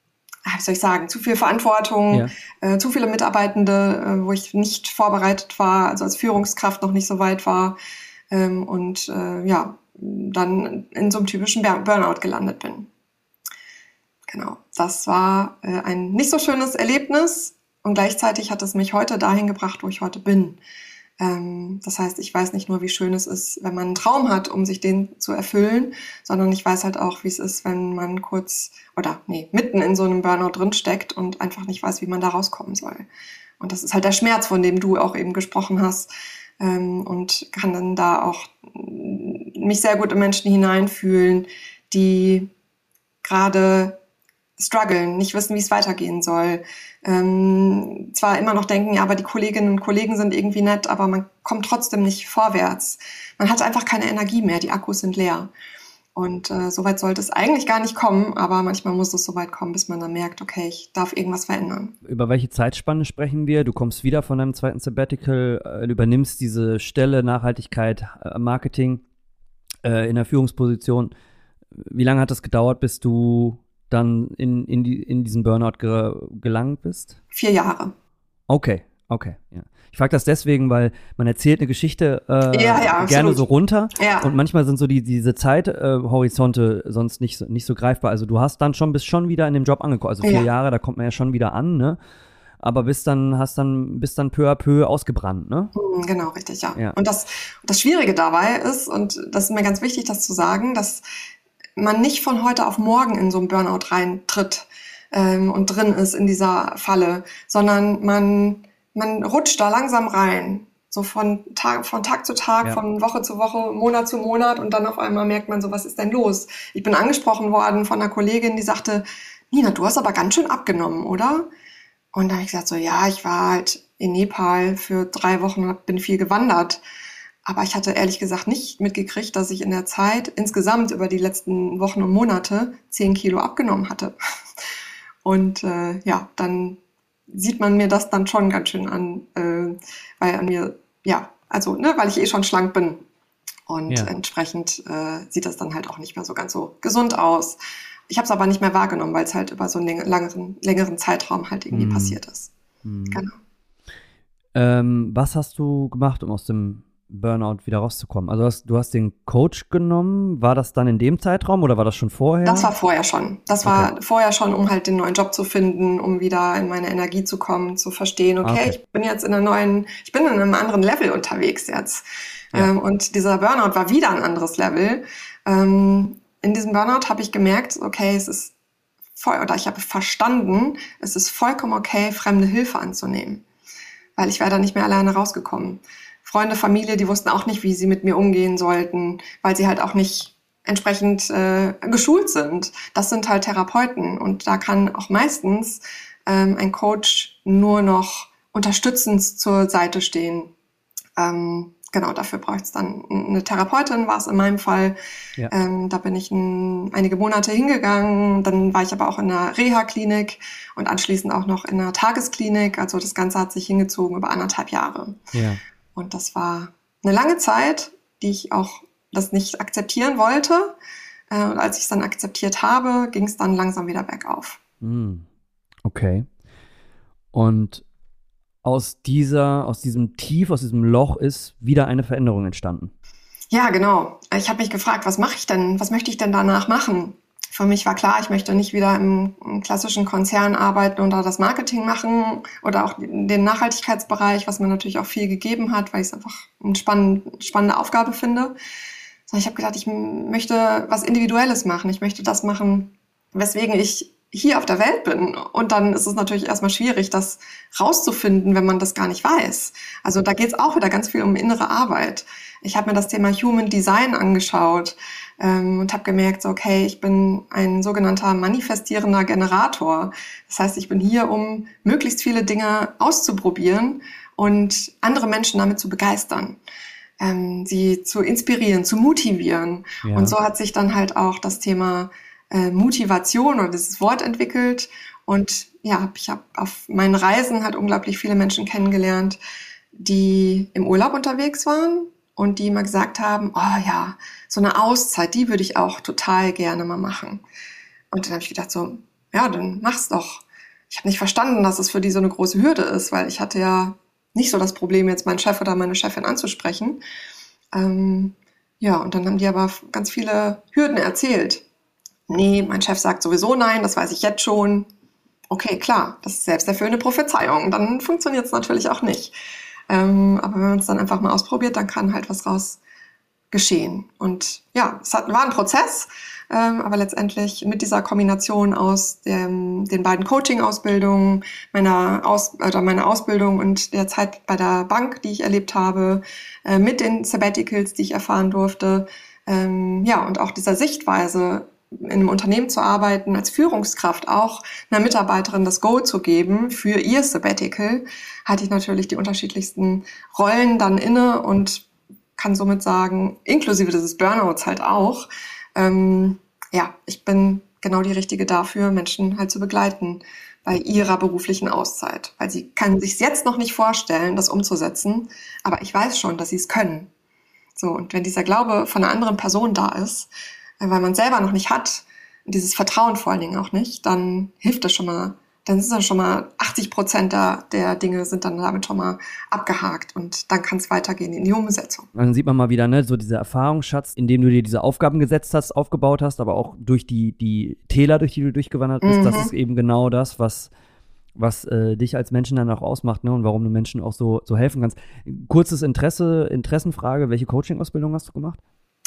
Speaker 2: zu viel Verantwortung, zu viele Mitarbeitende, wo ich nicht vorbereitet war, also als Führungskraft noch nicht so weit war dann in so einem typischen Burnout gelandet bin. Genau, das war ein nicht so schönes Erlebnis und gleichzeitig hat es mich heute dahin gebracht, wo ich heute bin. Das heißt, ich weiß nicht nur, wie schön es ist, wenn man einen Traum hat, um sich den zu erfüllen, sondern ich weiß halt auch, wie es ist, wenn man mitten in so einem Burnout drinsteckt und einfach nicht weiß, wie man da rauskommen soll. Und das ist halt der Schmerz, von dem du auch eben gesprochen hast, und kann dann da auch mich sehr gut in Menschen hineinfühlen, die gerade strugglen, nicht wissen, wie es weitergehen soll. Zwar immer noch denken, ja, aber die Kolleginnen und Kollegen sind irgendwie nett, aber man kommt trotzdem nicht vorwärts. Man hat einfach keine Energie mehr, die Akkus sind leer. Und soweit sollte es eigentlich gar nicht kommen, aber manchmal muss es so weit kommen, bis man dann merkt, okay, ich darf irgendwas verändern.
Speaker 1: Über welche Zeitspanne sprechen wir? Du kommst wieder von deinem zweiten Sabbatical, übernimmst diese Stelle Nachhaltigkeit, Marketing in der Führungsposition. Wie lange hat das gedauert, bis du dann in diesen Burnout gelangt bist?
Speaker 2: 4 Jahre.
Speaker 1: Okay, ja. Ich frage das deswegen, weil man erzählt eine Geschichte gerne
Speaker 2: absolut.
Speaker 1: so runter
Speaker 2: Ja.
Speaker 1: und manchmal sind so diese Zeithorizonte sonst nicht so greifbar. Also du bist schon wieder in dem Job angekommen. Also 4 Jahre, da kommt man ja schon wieder an, ne? Aber bist dann peu à peu ausgebrannt, ne?
Speaker 2: Genau, richtig, ja. Und das Schwierige dabei ist, und das ist mir ganz wichtig, das zu sagen, dass man nicht von heute auf morgen in so einen Burnout reintritt und drin ist in dieser Falle, sondern man rutscht da langsam rein. So von Tag zu Tag,
Speaker 1: Ja.
Speaker 2: von Woche zu Woche, Monat zu Monat und dann auf einmal merkt man so, was ist denn los? Ich bin angesprochen worden von einer Kollegin, die sagte, Nina, du hast aber ganz schön abgenommen, oder? Und da habe ich gesagt so, ja, ich war halt in Nepal für 3 Wochen und bin viel gewandert. Aber ich hatte ehrlich gesagt nicht mitgekriegt, dass ich in der Zeit insgesamt über die letzten Wochen und Monate 10 Kilo abgenommen hatte. Und ja, dann sieht man mir das dann schon ganz schön an, weil an mir, ja, also, ne, weil ich eh schon schlank bin. Und
Speaker 1: Ja.
Speaker 2: entsprechend sieht das dann halt auch nicht mehr so ganz so gesund aus. Ich habe es aber nicht mehr wahrgenommen, weil es halt über so einen längeren Zeitraum halt irgendwie passiert ist. Genau.
Speaker 1: Was hast du gemacht, um aus dem Burnout wieder rauszukommen? Also du hast den Coach genommen. War das dann in dem Zeitraum oder war das schon vorher?
Speaker 2: Das war vorher schon. Das war vorher schon, um halt den neuen Job zu finden, um wieder in meine Energie zu kommen, zu verstehen, okay, ich bin jetzt in einem anderen Level unterwegs jetzt.
Speaker 1: Ja.
Speaker 2: Und dieser Burnout war wieder ein anderes Level. In diesem Burnout habe ich gemerkt, okay, ich habe verstanden, es ist vollkommen okay, fremde Hilfe anzunehmen. Weil ich wäre da nicht mehr alleine rausgekommen. Freunde, Familie, die wussten auch nicht, wie sie mit mir umgehen sollten, weil sie halt auch nicht entsprechend geschult sind. Das sind halt Therapeuten und da kann auch meistens ein Coach nur noch unterstützend zur Seite stehen. Genau, dafür braucht es dann eine Therapeutin, war es in meinem Fall.
Speaker 1: Ja.
Speaker 2: Da bin ich einige Monate hingegangen. Dann war ich aber auch in einer Reha-Klinik und anschließend auch noch in einer Tagesklinik. Also das Ganze hat sich hingezogen über 1,5 Jahre.
Speaker 1: Ja.
Speaker 2: Und das war eine lange Zeit, die ich auch das nicht akzeptieren wollte. Und als ich es dann akzeptiert habe, ging es dann langsam wieder bergauf.
Speaker 1: Okay. Und aus diesem Tief, aus diesem Loch ist wieder eine Veränderung entstanden.
Speaker 2: Ja, genau. Ich habe mich gefragt, was mache ich denn? Was möchte ich denn danach machen? Für mich war klar, ich möchte nicht wieder im klassischen Konzern arbeiten und da das Marketing machen oder auch den Nachhaltigkeitsbereich, was mir natürlich auch viel gegeben hat, weil ich es einfach eine spannende Aufgabe finde. Sondern ich habe gedacht, ich möchte was Individuelles machen. Ich möchte das machen, weswegen ich hier auf der Welt bin. Und dann ist es natürlich erstmal schwierig, das rauszufinden, wenn man das gar nicht weiß. Also da geht es auch wieder ganz viel um innere Arbeit. Ich habe mir das Thema Human Design angeschaut und habe gemerkt, so, okay, ich bin ein sogenannter manifestierender Generator. Das heißt, ich bin hier, um möglichst viele Dinge auszuprobieren und andere Menschen damit zu begeistern. Sie zu inspirieren, zu motivieren.
Speaker 1: Ja.
Speaker 2: Und so hat sich dann halt auch das Thema Motivation oder dieses Wort entwickelt. Und ja, ich habe auf meinen Reisen halt unglaublich viele Menschen kennengelernt, die im Urlaub unterwegs waren und die immer gesagt haben, oh ja, so eine Auszeit, die würde ich auch total gerne mal machen. Und dann habe ich gedacht so, ja, dann mach's doch. Ich habe nicht verstanden, dass es für die so eine große Hürde ist, weil ich hatte ja nicht so das Problem, jetzt meinen Chef oder meine Chefin anzusprechen. Ja, und dann haben die aber ganz viele Hürden erzählt. Nee, mein Chef sagt sowieso nein, das weiß ich jetzt schon. Okay, klar, das ist selbsterfüllende Prophezeiung. Dann funktioniert es natürlich auch nicht. Aber wenn man es dann einfach mal ausprobiert, dann kann halt was raus geschehen. Und ja, war ein Prozess, aber letztendlich mit dieser Kombination aus den beiden Coaching-Ausbildungen, meine Ausbildung und der Zeit bei der Bank, die ich erlebt habe, mit den Sabbaticals, die ich erfahren durfte, ja, und auch dieser Sichtweise, in einem Unternehmen zu arbeiten, als Führungskraft auch einer Mitarbeiterin das Go zu geben für ihr Sabbatical, hatte ich natürlich die unterschiedlichsten Rollen dann inne und kann somit sagen, inklusive dieses Burnouts halt auch, ja, ich bin genau die Richtige dafür, Menschen halt zu begleiten bei ihrer beruflichen Auszeit. Weil sie kann sich jetzt noch nicht vorstellen, das umzusetzen, aber ich weiß schon, dass sie es können. So, und wenn dieser Glaube von einer anderen Person da ist, weil man selber noch nicht hat, dieses Vertrauen vor allen Dingen auch nicht, dann hilft das schon mal, dann sind das schon mal 80% der Dinge sind dann damit schon mal abgehakt und dann kann es weitergehen in die Umsetzung.
Speaker 1: Dann sieht man mal wieder, ne, so dieser Erfahrungsschatz, in dem du dir diese Aufgaben gesetzt hast, aufgebaut hast, aber auch durch die Täler, durch die du durchgewandert bist, das ist eben genau das, was dich als Menschen dann auch ausmacht, ne, und warum du Menschen auch so helfen kannst. Kurzes Interessenfrage, welche Coaching-Ausbildung hast du gemacht?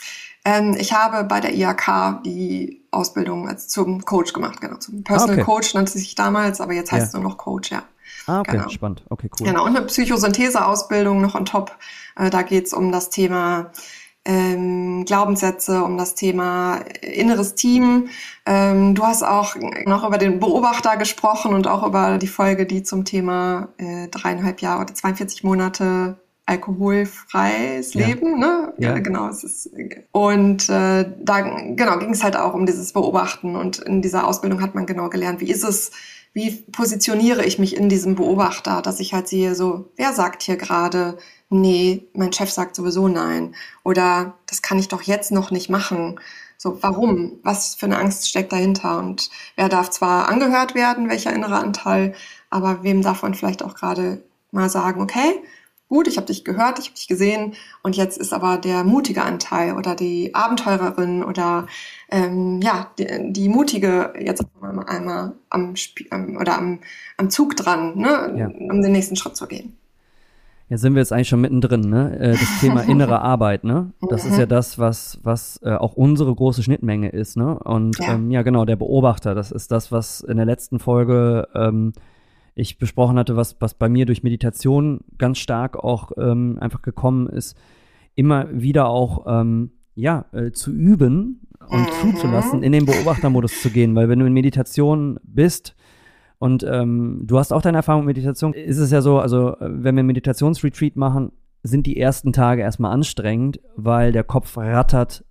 Speaker 2: Ich habe bei der IHK die Ausbildung zum Coach gemacht, genau, zum Personal Coach nannte es sich damals, aber jetzt heißt es nur noch Coach, ja.
Speaker 1: Ah, okay,
Speaker 2: genau.
Speaker 1: Spannend. Okay, cool.
Speaker 2: Genau, und eine Psychosynthese-Ausbildung noch on top. Da geht's um das Thema Glaubenssätze, um das Thema inneres Team. Du hast auch noch über den Beobachter gesprochen und auch über die Folge, die zum Thema 3,5 Jahre oder 42 Monate alkoholfreies Leben, ne?
Speaker 1: Ja.
Speaker 2: Genau, und da genau ging es halt auch um dieses Beobachten, und in dieser Ausbildung hat man genau gelernt, wie positioniere ich mich in diesem Beobachter, dass ich halt sehe, so, wer sagt hier gerade, nee, mein Chef sagt sowieso nein, oder das kann ich doch jetzt noch nicht machen. So, warum? Was für eine Angst steckt dahinter? Und wer darf zwar angehört werden, welcher innere Anteil, aber wem darf man vielleicht auch gerade mal sagen, okay, gut, ich habe dich gehört, ich habe dich gesehen, und jetzt ist aber der mutige Anteil oder die Abenteurerin oder die mutige jetzt einmal am Zug dran, ne, um den nächsten Schritt zu gehen.
Speaker 1: Ja, sind wir jetzt eigentlich schon mittendrin, ne? Das Thema innere Arbeit, ne? Das ist ja das, was auch unsere große Schnittmenge ist, ne? Und genau, der Beobachter, das ist das, was in der letzten Folge ich besprochen hatte, was bei mir durch Meditation ganz stark auch einfach gekommen ist, immer wieder auch zu üben und zuzulassen, in den Beobachtermodus zu gehen, weil wenn du in Meditation bist und du hast auch deine Erfahrung mit Meditation, ist es ja so, also wenn wir Meditationsretreat machen, sind die ersten Tage erstmal anstrengend, weil der Kopf rattert.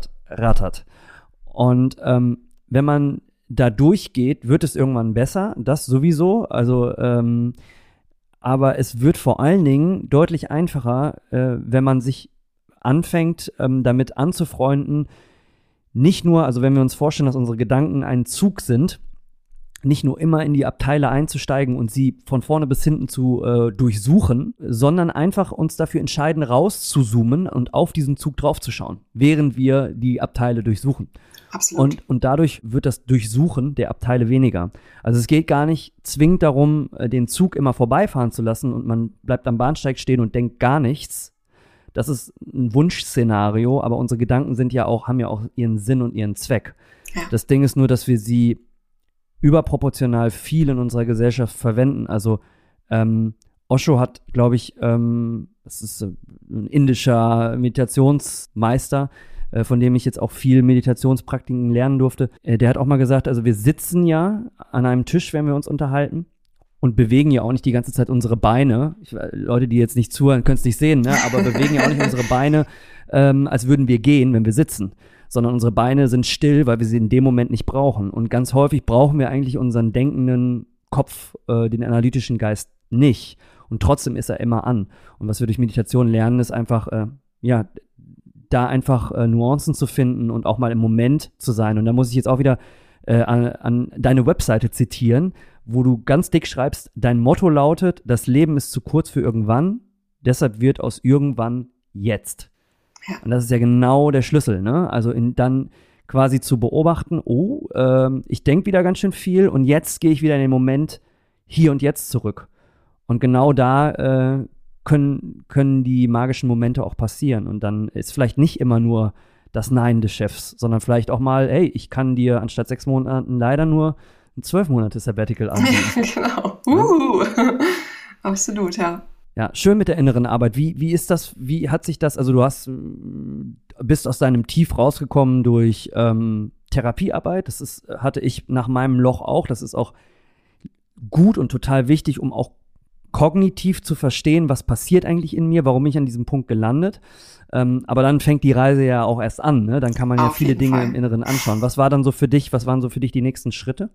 Speaker 1: Und wenn man da durchgeht, wird es irgendwann besser, das sowieso, also aber es wird vor allen Dingen deutlich einfacher, wenn man sich anfängt, damit anzufreunden, nicht nur, also wenn wir uns vorstellen, dass unsere Gedanken ein Zug sind, nicht nur immer in die Abteile einzusteigen und sie von vorne bis hinten zu durchsuchen, sondern einfach uns dafür entscheiden, rauszuzoomen und auf diesen Zug draufzuschauen, während wir die Abteile durchsuchen.
Speaker 2: Absolut.
Speaker 1: Und dadurch wird das Durchsuchen der Abteile weniger. Also es geht gar nicht zwingend darum, den Zug immer vorbeifahren zu lassen und man bleibt am Bahnsteig stehen und denkt gar nichts. Das ist ein Wunschszenario, aber unsere Gedanken haben ja auch ihren Sinn und ihren Zweck.
Speaker 2: Ja.
Speaker 1: Das Ding ist nur, dass wir sie überproportional viel in unserer Gesellschaft verwenden. Also Osho hat, glaube ich, das ist ein indischer Meditationsmeister, von dem ich jetzt auch viel Meditationspraktiken lernen durfte. Der hat auch mal gesagt, also wir sitzen ja an einem Tisch, wenn wir uns unterhalten, und bewegen ja auch nicht die ganze Zeit unsere Beine. Leute, die jetzt nicht zuhören, können es nicht sehen, ne? Aber bewegen ja auch nicht unsere Beine, als würden wir gehen, wenn wir sitzen. Sondern unsere Beine sind still, weil wir sie in dem Moment nicht brauchen. Und ganz häufig brauchen wir eigentlich unseren denkenden Kopf, den analytischen Geist nicht. Und trotzdem ist er immer an. Und was wir durch Meditation lernen, ist einfach, da einfach Nuancen zu finden und auch mal im Moment zu sein. Und da muss ich jetzt auch wieder an deine Webseite zitieren, wo du ganz dick schreibst, dein Motto lautet, das Leben ist zu kurz für irgendwann, deshalb wird aus irgendwann jetzt.
Speaker 2: Ja.
Speaker 1: Und das ist ja genau der Schlüssel, ne? Also dann quasi zu beobachten, ich denke wieder ganz schön viel und jetzt gehe ich wieder in den Moment hier und jetzt zurück. Und genau da können die magischen Momente auch passieren. Und dann ist vielleicht nicht immer nur das Nein des Chefs, sondern vielleicht auch mal, hey, ich kann dir anstatt 6 Monaten leider nur ein 12 Monate Sabbatical anbieten.
Speaker 2: Genau. Absolut, ja.
Speaker 1: Ja, schön mit der inneren Arbeit. Wie ist das, wie hat sich das, also du bist aus deinem Tief rausgekommen durch Therapiearbeit. Hatte ich nach meinem Loch auch. Das ist auch gut und total wichtig, um auch kognitiv zu verstehen, was passiert eigentlich in mir, warum bin ich an diesem Punkt gelandet. Aber dann fängt die Reise ja auch erst an, ne? Dann kann man ja viele Dinge im Inneren anschauen. Was waren so für dich die nächsten Schritte?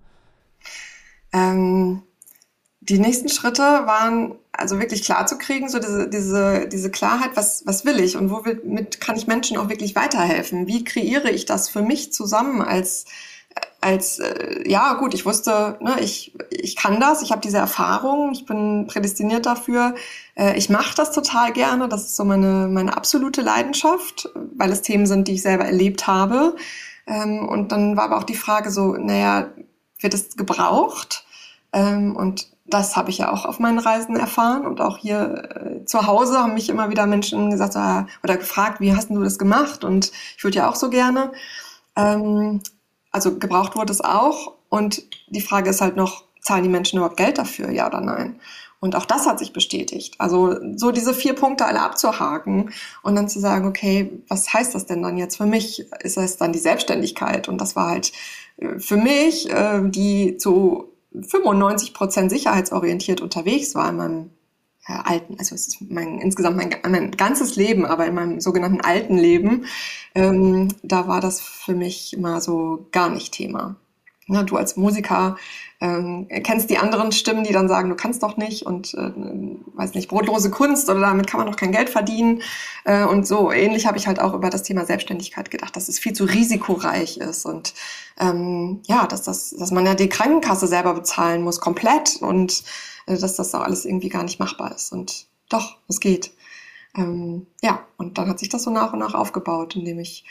Speaker 2: Die nächsten Schritte waren also wirklich klar zu kriegen, so diese Klarheit, was will ich und womit kann ich Menschen auch wirklich weiterhelfen? Wie kreiere ich das für mich zusammen als ja gut, ich wusste, ne, ich kann das, ich habe diese Erfahrung, ich bin prädestiniert dafür, ich mache das total gerne, das ist so meine absolute Leidenschaft, weil es Themen sind, die ich selber erlebt habe. Und dann war aber auch die Frage so, naja, wird es gebraucht? Und das habe ich ja auch auf meinen Reisen erfahren und auch hier zu Hause haben mich immer wieder Menschen gesagt oder gefragt, wie hast denn du das gemacht? Und ich würde ja auch so gerne. Also gebraucht wurde es auch und die Frage ist halt noch, zahlen die Menschen überhaupt Geld dafür, ja oder nein? Und auch das hat sich bestätigt. Also so diese 4 Punkte alle abzuhaken und dann zu sagen, okay, was heißt das denn dann jetzt für mich? Ist das dann die Selbstständigkeit? Und das war halt für mich, die zu 95% sicherheitsorientiert unterwegs war in meinem alten, also es ist insgesamt mein ganzes Leben, aber in meinem sogenannten alten Leben, da war das für mich immer so gar nicht Thema. Na, du als Musiker kennst die anderen Stimmen, die dann sagen, du kannst doch nicht und weiß nicht, brotlose Kunst oder damit kann man doch kein Geld verdienen. Und so ähnlich habe ich halt auch über das Thema Selbstständigkeit gedacht, dass es viel zu risikoreich ist und dass man ja die Krankenkasse selber bezahlen muss, komplett und dass das auch alles irgendwie gar nicht machbar ist. Und doch, es geht. Und dann hat sich das so nach und nach aufgebaut, indem ich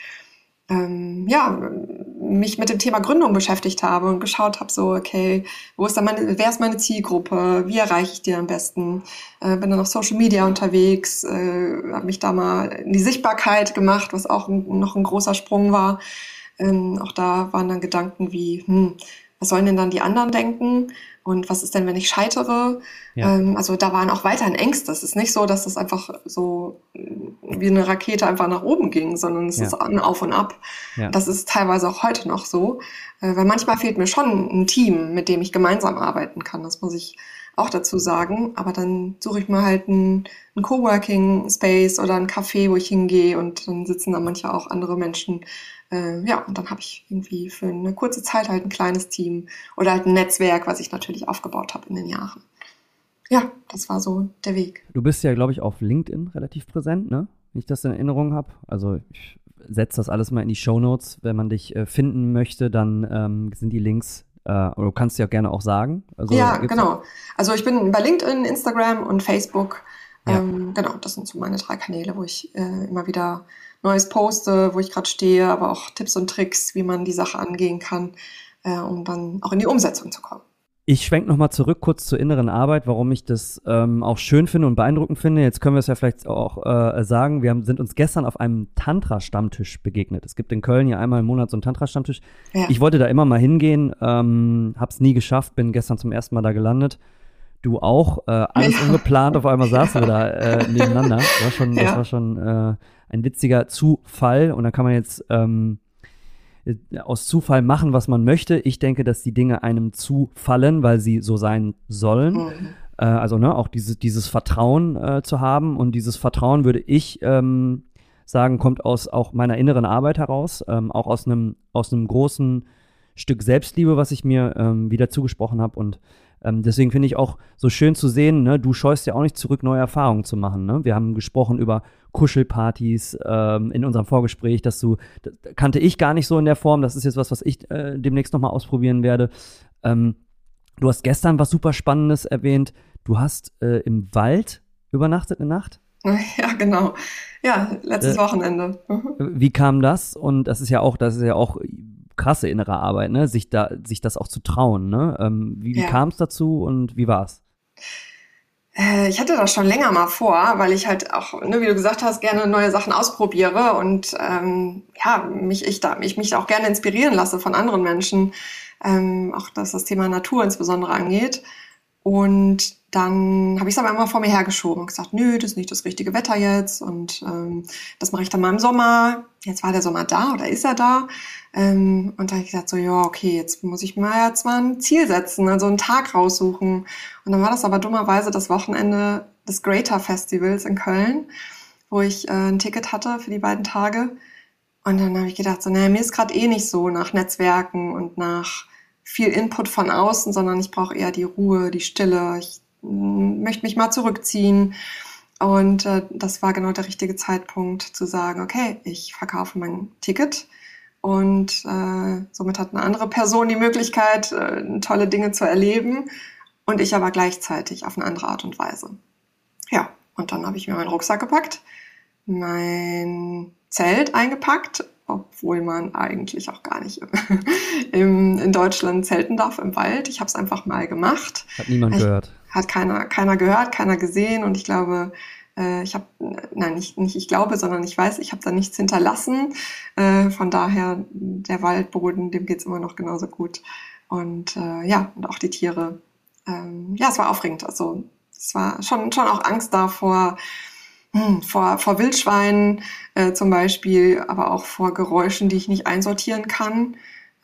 Speaker 2: mich mit dem Thema Gründung beschäftigt habe und geschaut habe, so, okay, wer ist meine Zielgruppe, wie erreiche ich die am besten, bin dann auf Social Media unterwegs, habe mich da mal in die Sichtbarkeit gemacht, was auch noch ein großer Sprung war. Auch da waren dann Gedanken wie, was sollen denn dann die anderen denken? Und was ist denn, wenn ich scheitere?
Speaker 1: Ja.
Speaker 2: Also da waren auch weiterhin Ängste. Es ist nicht so, dass es einfach so wie eine Rakete einfach nach oben ging, sondern es ist ein Auf und Ab.
Speaker 1: Ja.
Speaker 2: Das ist teilweise auch heute noch so. Weil manchmal fehlt mir schon ein Team, mit dem ich gemeinsam arbeiten kann. Das muss ich auch dazu sagen. Aber dann suche ich mir halt einen Coworking Space oder ein Café, wo ich hingehe und dann sitzen da manchmal auch andere Menschen. Und dann habe ich irgendwie für eine kurze Zeit halt ein kleines Team oder halt ein Netzwerk, was ich natürlich aufgebaut habe in den Jahren. Ja, das war so der Weg.
Speaker 1: Du bist ja, glaube ich, auf LinkedIn relativ präsent, ne? Wenn ich das in Erinnerung habe. Also ich setze das alles mal in die Shownotes. Wenn man dich finden möchte, dann sind die Links, oder du kannst ja gerne auch sagen. Also,
Speaker 2: ja, genau. Also ich bin bei LinkedIn, Instagram und Facebook.
Speaker 1: Ja.
Speaker 2: Genau, das sind so meine 3 Kanäle, wo ich immer wieder Neues poste, wo ich gerade stehe, aber auch Tipps und Tricks, wie man die Sache angehen kann, um dann auch in die Umsetzung zu kommen.
Speaker 1: Ich schwenke nochmal zurück kurz zur inneren Arbeit, warum ich das auch schön finde und beeindruckend finde. Jetzt können wir es ja vielleicht auch sagen, wir sind uns gestern auf einem Tantra-Stammtisch begegnet. Es gibt in Köln ja einmal im Monat so einen Tantra-Stammtisch. Ja. Ich wollte da immer mal hingehen, hab's nie geschafft, bin gestern zum ersten Mal da gelandet. Du auch, alles ungeplant, auf einmal saßen wir da nebeneinander. Das war schon ein witziger Zufall und da kann man jetzt aus Zufall machen, was man möchte. Ich denke, dass die Dinge einem zufallen, weil sie so sein sollen. Also auch dieses Vertrauen zu haben und dieses Vertrauen würde ich sagen, kommt aus auch meiner inneren Arbeit heraus, auch aus einem großen Stück Selbstliebe, was ich mir wieder zugesprochen habe und deswegen finde ich auch so schön zu sehen, ne, du scheust ja auch nicht zurück, neue Erfahrungen zu machen. Ne? Wir haben gesprochen über Kuschelpartys in unserem Vorgespräch, das kannte ich gar nicht so in der Form. Das ist jetzt was ich demnächst nochmal ausprobieren werde. Du hast gestern was super Spannendes erwähnt. Du hast im Wald übernachtet eine Nacht?
Speaker 2: Ja, genau. Ja, letztes Wochenende.
Speaker 1: Wie kam das? Und das ist ja auch krasse innere Arbeit, ne? Sich das auch zu trauen, ne? Wie kam es dazu und wie war's?
Speaker 2: Ich hatte das schon länger mal vor, weil ich halt auch, ne, wie du gesagt hast, gerne neue Sachen ausprobiere und mich auch gerne inspirieren lasse von anderen Menschen, auch was das Thema Natur insbesondere angeht. Und dann habe ich es aber immer vor mir hergeschoben und gesagt, nö, das ist nicht das richtige Wetter jetzt und das mache ich dann mal im Sommer. Jetzt war der Sommer da oder ist er da? Und da habe ich gesagt, so, ja, okay, jetzt muss ich mal ein Ziel setzen, also einen Tag raussuchen. Und dann war das aber dummerweise das Wochenende des Greater Festivals in Köln, wo ich ein Ticket hatte für die beiden Tage. Und dann habe ich gedacht, so, naja, mir ist gerade nicht so nach Netzwerken und nach viel Input von außen, sondern ich brauche eher die Ruhe, die Stille. Ich möchte mich mal zurückziehen. Und das war genau der richtige Zeitpunkt zu sagen, okay, ich verkaufe mein Ticket. Und somit hat eine andere Person die Möglichkeit, tolle Dinge zu erleben. Und ich aber gleichzeitig auf eine andere Art und Weise. Ja, und dann habe ich mir meinen Rucksack gepackt, mein Zelt eingepackt, obwohl man eigentlich auch gar nicht in Deutschland zelten darf im Wald. Ich habe es einfach mal gemacht.
Speaker 1: Hat niemand gehört.
Speaker 2: Hat keiner gehört, keiner gesehen. Und ich glaube, ich weiß, ich habe da nichts hinterlassen. Von daher, der Waldboden, dem geht's immer noch genauso gut. Und und auch die Tiere. Es war aufregend. Also es war schon auch Angst da vor Wildschweinen zum Beispiel, aber auch vor Geräuschen, die ich nicht einsortieren kann.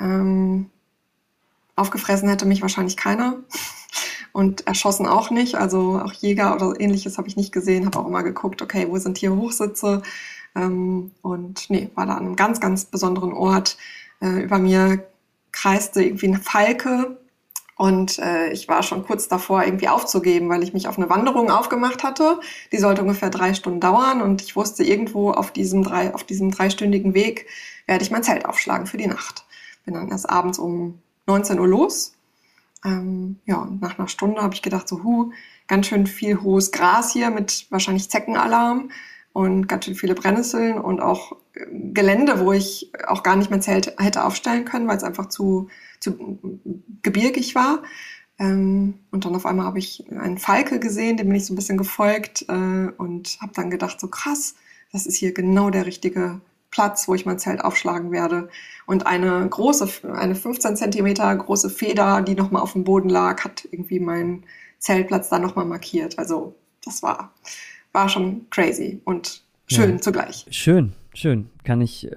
Speaker 2: Aufgefressen hätte mich wahrscheinlich keiner und erschossen auch nicht. Also auch Jäger oder ähnliches habe ich nicht gesehen. Habe auch immer geguckt, okay, wo sind hier Hochsitze? War da an einem ganz, ganz besonderen Ort. Über mir kreiste irgendwie eine Falke. Und ich war schon kurz davor, irgendwie aufzugeben, weil ich mich auf eine Wanderung aufgemacht hatte. Die sollte ungefähr 3 Stunden dauern und ich wusste, irgendwo auf diesem 3-stündigen Weg werde ich mein Zelt aufschlagen für die Nacht. Bin dann erst abends um 19 Uhr los. Und nach einer Stunde habe ich gedacht, ganz schön viel hohes Gras hier mit wahrscheinlich Zeckenalarm und ganz schön viele Brennnesseln und auch Gelände, wo ich auch gar nicht mein Zelt hätte aufstellen können, weil es einfach zu gebirgig war. Und dann auf einmal habe ich einen Falke gesehen, dem bin ich so ein bisschen gefolgt und habe dann gedacht, so krass, das ist hier genau der richtige Platz, wo ich mein Zelt aufschlagen werde. Und eine 15 Zentimeter große Feder, die nochmal auf dem Boden lag, hat irgendwie meinen Zeltplatz dann nochmal markiert. Also das war schon crazy und schön zugleich.
Speaker 1: Schön. Kann ich,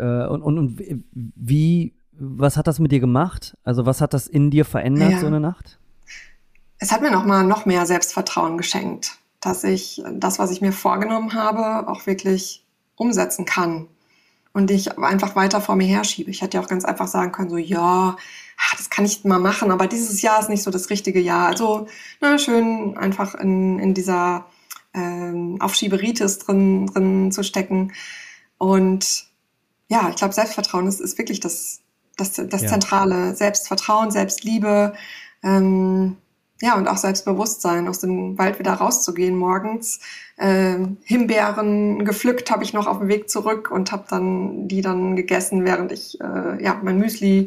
Speaker 1: was hat das mit dir gemacht? Also was hat das in dir verändert, so eine Nacht?
Speaker 2: Es hat mir noch mehr Selbstvertrauen geschenkt, dass ich das, was ich mir vorgenommen habe, auch wirklich umsetzen kann. Und ich einfach weiter vor mir herschiebe. Ich hätte ja auch ganz einfach sagen können, das kann ich mal machen, aber dieses Jahr ist nicht so das richtige Jahr. Also schön einfach in dieser Aufschieberitis drin zu stecken. Und ja, ich glaube, Selbstvertrauen ist wirklich das Zentrale. Selbstvertrauen, Selbstliebe, und auch Selbstbewusstsein, aus dem Wald wieder rauszugehen morgens. Himbeeren gepflückt habe ich noch auf dem Weg zurück und habe die dann gegessen, während ich mein Müsli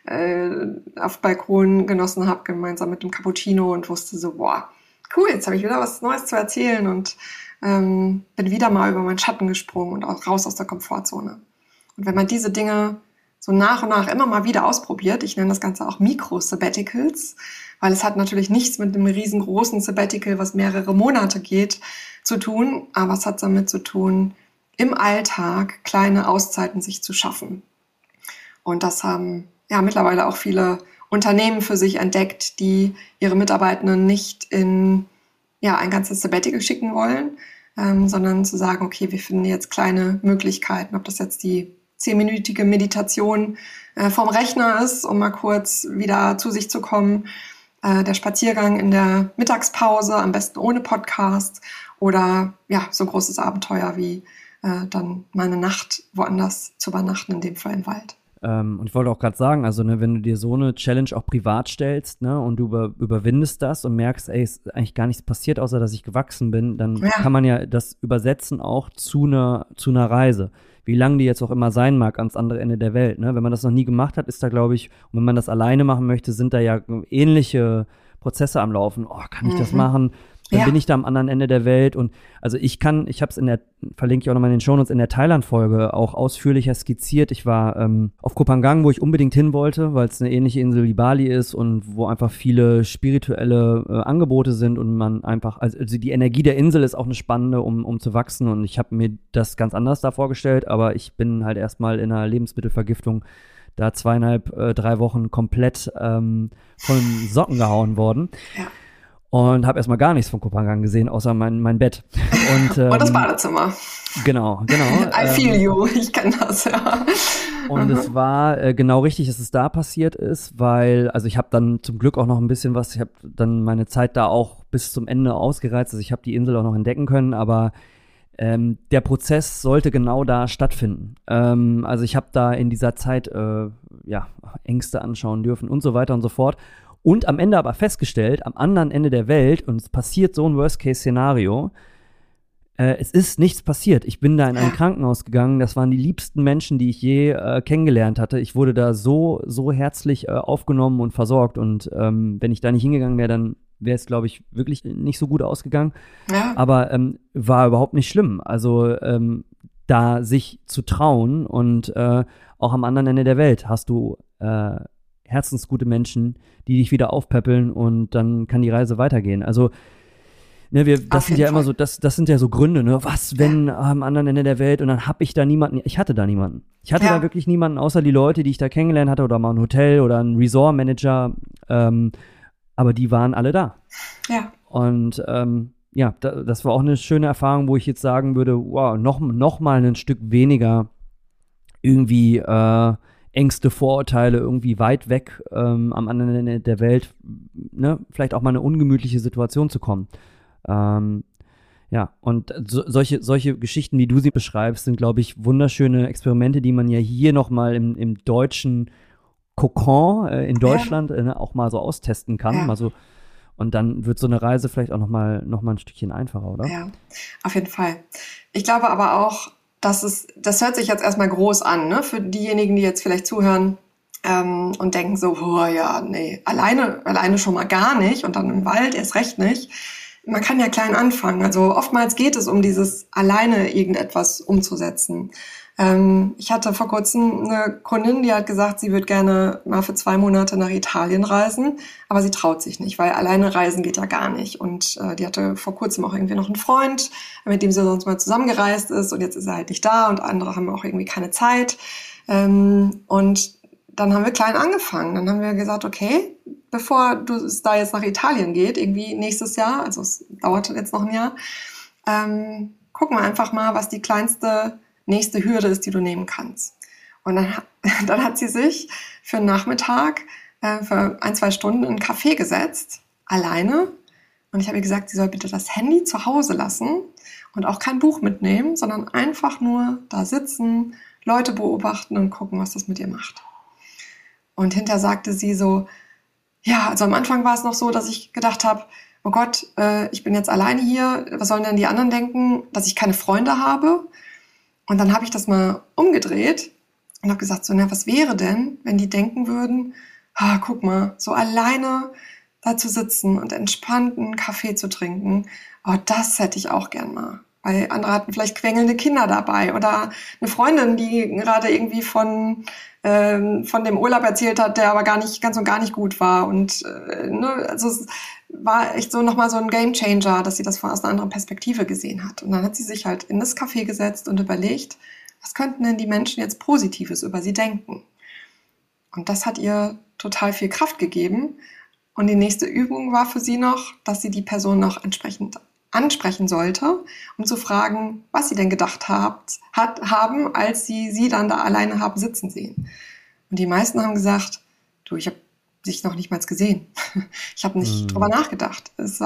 Speaker 2: auf Balkon genossen habe, gemeinsam mit dem Cappuccino und wusste so, cool, jetzt habe ich wieder was Neues zu erzählen und bin wieder mal über meinen Schatten gesprungen und auch raus aus der Komfortzone. Und wenn man diese Dinge so nach und nach immer mal wieder ausprobiert, ich nenne das Ganze auch Mikro-Sabbaticals, weil es hat natürlich nichts mit einem riesengroßen Sabbatical, was mehrere Monate geht, zu tun, aber es hat damit zu tun, im Alltag kleine Auszeiten sich zu schaffen. Und das haben mittlerweile auch viele Unternehmen für sich entdeckt, die ihre Mitarbeitenden nicht in ein ganzes Sabbatical schicken wollen, sondern zu sagen, okay, wir finden jetzt kleine Möglichkeiten, ob das jetzt die 10-minütige Meditation vorm Rechner ist, um mal kurz wieder zu sich zu kommen, der Spaziergang in der Mittagspause, am besten ohne Podcast oder so ein großes Abenteuer wie dann mal eine Nacht woanders zu übernachten, in dem Fall im Wald.
Speaker 1: Und ich wollte auch gerade sagen, also wenn du dir so eine Challenge auch privat stellst, und du überwindest das und merkst, es ist eigentlich gar nichts passiert, außer dass ich gewachsen bin, dann kann man ja das übersetzen auch zu einer Reise. Wie lang die jetzt auch immer sein mag, ans andere Ende der Welt. Ne? Wenn man das noch nie gemacht hat, ist da, glaube ich, und wenn man das alleine machen möchte, sind da ja ähnliche Prozesse am Laufen. Kann ich das machen? Dann bin ich da am anderen Ende der Welt. Und also ich habe es verlinke ich auch nochmal in den Shownotes, in der Thailand-Folge auch ausführlicher skizziert. Ich war auf Koh Phangan, wo ich unbedingt hin wollte, weil es eine ähnliche Insel wie Bali ist und wo einfach viele spirituelle Angebote sind und man einfach, also die Energie der Insel ist auch eine spannende, um zu wachsen. Und ich habe mir das ganz anders da vorgestellt, aber ich bin halt erstmal in einer Lebensmittelvergiftung da 2,5, 3 Wochen komplett von den Socken gehauen worden. Ja. Und habe erstmal gar nichts von Koh Phangan gesehen, außer mein Bett. Und
Speaker 2: das Badezimmer.
Speaker 1: Genau.
Speaker 2: I feel you, ich kenne das, ja.
Speaker 1: Und es war genau richtig, dass es da passiert ist, weil, also ich habe dann zum Glück auch noch ein bisschen ich habe dann meine Zeit da auch bis zum Ende ausgereizt, also ich habe die Insel auch noch entdecken können, aber der Prozess sollte genau da stattfinden. Also ich habe da in dieser Zeit Ängste anschauen dürfen und so weiter und so fort. Und am Ende aber festgestellt, am anderen Ende der Welt, und es passiert so ein Worst-Case-Szenario, Es ist nichts passiert. Ich bin da in ein Krankenhaus gegangen. Das waren die liebsten Menschen, die ich je kennengelernt hatte. Ich wurde da so herzlich aufgenommen und versorgt. Und wenn ich da nicht hingegangen wäre, dann wäre es, glaube ich, wirklich nicht so gut ausgegangen. Ja. Aber war überhaupt nicht schlimm. Also da sich zu trauen und auch am anderen Ende der Welt hast du herzensgute Menschen, die dich wieder aufpäppeln und dann kann die Reise weitergehen. Also ne, das sind ja immer so, das sind ja so Gründe, ne? Was, wenn am anderen Ende der Welt und dann habe ich da niemanden. Ich hatte da niemanden. Ich hatte da wirklich niemanden, außer die Leute, die ich da kennengelernt hatte oder mal ein Hotel oder ein Resort-Manager. Aber die waren alle da. Ja. Und das war auch eine schöne Erfahrung, wo ich jetzt sagen würde, wow, noch mal ein Stück weniger irgendwie Ängste, Vorurteile irgendwie weit weg am anderen Ende der Welt, ne, vielleicht auch mal eine ungemütliche Situation zu kommen. Und solche Geschichten, wie du sie beschreibst, sind, glaube ich, wunderschöne Experimente, die man ja hier noch mal im deutschen Kokon in Deutschland auch mal so austesten kann. Ja. Mal so, und dann wird so eine Reise vielleicht auch noch mal ein Stückchen einfacher, oder?
Speaker 2: Ja, auf jeden Fall. Ich glaube aber auch, das hört sich jetzt erstmal groß an, ne? Für diejenigen, die jetzt vielleicht zuhören und denken so, alleine schon mal gar nicht und dann im Wald erst recht nicht. Man kann ja klein anfangen. Also oftmals geht es um dieses alleine irgendetwas umzusetzen. Ich hatte vor kurzem eine Kundin, die hat gesagt, sie würde gerne mal für 2 Monate nach Italien reisen, aber sie traut sich nicht, weil alleine reisen geht ja gar nicht. Und die hatte vor kurzem auch irgendwie noch einen Freund, mit dem sie sonst mal zusammengereist ist und jetzt ist er halt nicht da und andere haben auch irgendwie keine Zeit. Und dann haben wir klein angefangen. Dann haben wir gesagt, okay, bevor es da jetzt nach Italien geht, irgendwie nächstes Jahr, also es dauert jetzt noch ein Jahr, gucken wir einfach mal, was die kleinste nächste Hürde ist, die du nehmen kannst. Und dann hat sie sich für einen Nachmittag für 1-2 Stunden in einen Café gesetzt, alleine. Und ich habe ihr gesagt, sie soll bitte das Handy zu Hause lassen und auch kein Buch mitnehmen, sondern einfach nur da sitzen, Leute beobachten und gucken, was das mit ihr macht. Und hinterher sagte sie so, ja, also am Anfang war es noch so, dass ich gedacht habe, oh Gott, ich bin jetzt alleine hier, was sollen denn die anderen denken, dass ich keine Freunde habe? Und dann habe ich das mal umgedreht und habe gesagt, so, was wäre denn, wenn die denken würden, guck mal, so alleine da zu sitzen und entspannt einen Kaffee zu trinken, das hätte ich auch gern mal. Weil andere hatten vielleicht quengelnde Kinder dabei oder eine Freundin, die gerade irgendwie von dem Urlaub erzählt hat, der aber ganz und gar nicht gut war. Und also es war echt so nochmal so ein Gamechanger, dass sie das aus einer anderen Perspektive gesehen hat. Und dann hat sie sich halt in das Café gesetzt und überlegt, was könnten denn die Menschen jetzt Positives über sie denken? Und das hat ihr total viel Kraft gegeben. Und die nächste Übung war für sie noch, dass sie die Person noch entsprechend ansprechen sollte, um zu fragen, was sie denn gedacht haben, als sie dann da alleine haben sitzen sehen. Und die meisten haben gesagt, du, ich habe dich noch nicht mal gesehen. Ich habe nicht drüber nachgedacht. Und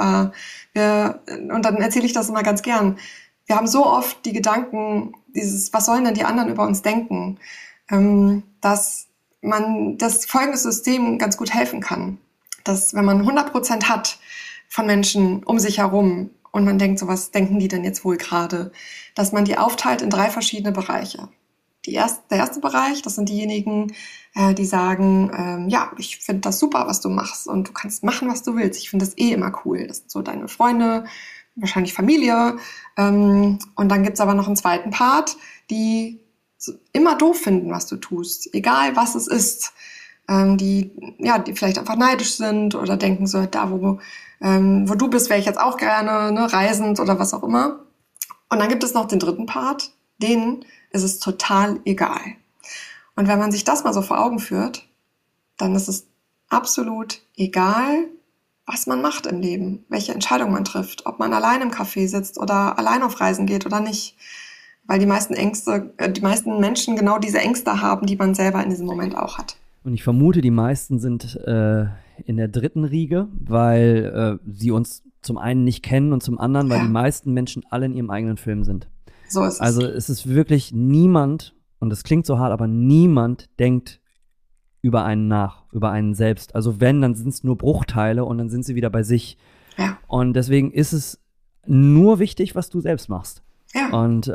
Speaker 2: dann erzähle ich das immer ganz gern. Wir haben so oft die Gedanken, was sollen denn die anderen über uns denken, dass man das folgende System ganz gut helfen kann. Dass wenn man 100% hat von Menschen um sich herum, und man denkt, so was denken die denn jetzt wohl gerade, dass man die aufteilt in 3 verschiedene Bereiche. Der erste Bereich, das sind diejenigen, die sagen, ich finde das super, was du machst und du kannst machen, was du willst. Ich finde das immer cool. Das sind so deine Freunde, wahrscheinlich Familie. Und dann gibt's aber noch einen zweiten Part, die immer doof finden, was du tust, egal was es ist. Die vielleicht einfach neidisch sind oder denken so, da wo du bist, wäre ich jetzt auch gerne, ne, reisend oder was auch immer. Und dann gibt es noch den dritten Part, denen ist es total egal. Und wenn man sich das mal so vor Augen führt, dann ist es absolut egal, was man macht im Leben, welche Entscheidung man trifft, ob man allein im Café sitzt oder allein auf Reisen geht oder nicht. Weil die meisten Menschen genau diese Ängste haben, die man selber in diesem Moment auch hat.
Speaker 1: Und ich vermute, die meisten sind in der dritten Riege, weil sie uns zum einen nicht kennen und zum anderen, weil die meisten Menschen alle in ihrem eigenen Film sind.
Speaker 2: So ist es.
Speaker 1: Also es ist wirklich niemand, und das klingt so hart, aber niemand denkt über einen nach, über einen selbst. Also wenn, dann sind es nur Bruchteile und dann sind sie wieder bei sich. Ja. Und deswegen ist es nur wichtig, was du selbst machst.
Speaker 2: Ja.
Speaker 1: Und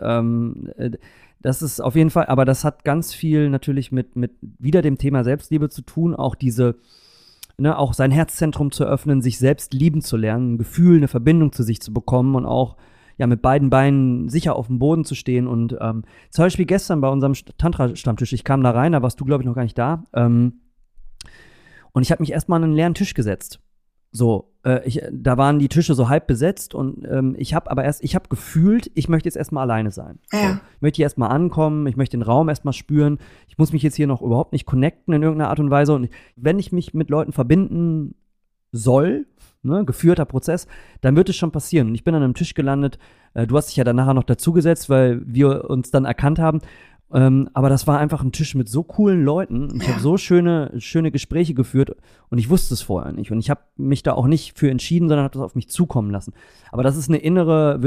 Speaker 1: das ist auf jeden Fall, aber das hat ganz viel natürlich mit wieder dem Thema Selbstliebe zu tun, auch diese, ne, auch sein Herzzentrum zu öffnen, sich selbst lieben zu lernen, ein Gefühl, eine Verbindung zu sich zu bekommen und auch ja mit beiden Beinen sicher auf dem Boden zu stehen. Und zum Beispiel gestern bei unserem Tantra-Stammtisch, ich kam da rein, da warst du, glaube ich, noch gar nicht da, und ich habe mich erstmal an einen leeren Tisch gesetzt. So, da waren die Tische so halb besetzt und ich habe gefühlt, ich möchte jetzt erstmal alleine sein.
Speaker 2: Ja.
Speaker 1: So, ich möchte hier erstmal ankommen, ich möchte den Raum erstmal spüren. Ich muss mich jetzt hier noch überhaupt nicht connecten in irgendeiner Art und Weise. Und wenn ich mich mit Leuten verbinden soll, ne, geführter Prozess, dann wird es schon passieren. Und ich bin an einem Tisch gelandet. Du hast dich ja dann nachher noch dazugesetzt, weil wir uns dann erkannt haben. Aber das war einfach ein Tisch mit so coolen Leuten. Und ich habe so schöne Gespräche geführt und ich wusste es vorher nicht. Und ich habe mich da auch nicht für entschieden, sondern habe das auf mich zukommen lassen. Aber das ist eine innere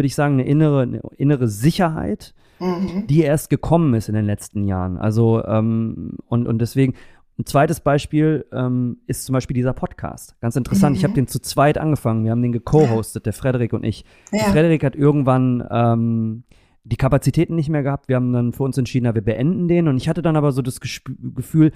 Speaker 1: Sicherheit, die erst gekommen ist in den letzten Jahren. Also, und deswegen, ein zweites Beispiel ist zum Beispiel dieser Podcast. Ganz interessant, ich habe den zu zweit angefangen. Wir haben den geco-hostet, der Frederik und ich. Ja. Der Frederik hat irgendwann die Kapazitäten nicht mehr gehabt. Wir haben dann für uns entschieden, wir beenden den. Und ich hatte dann aber so das Gefühl,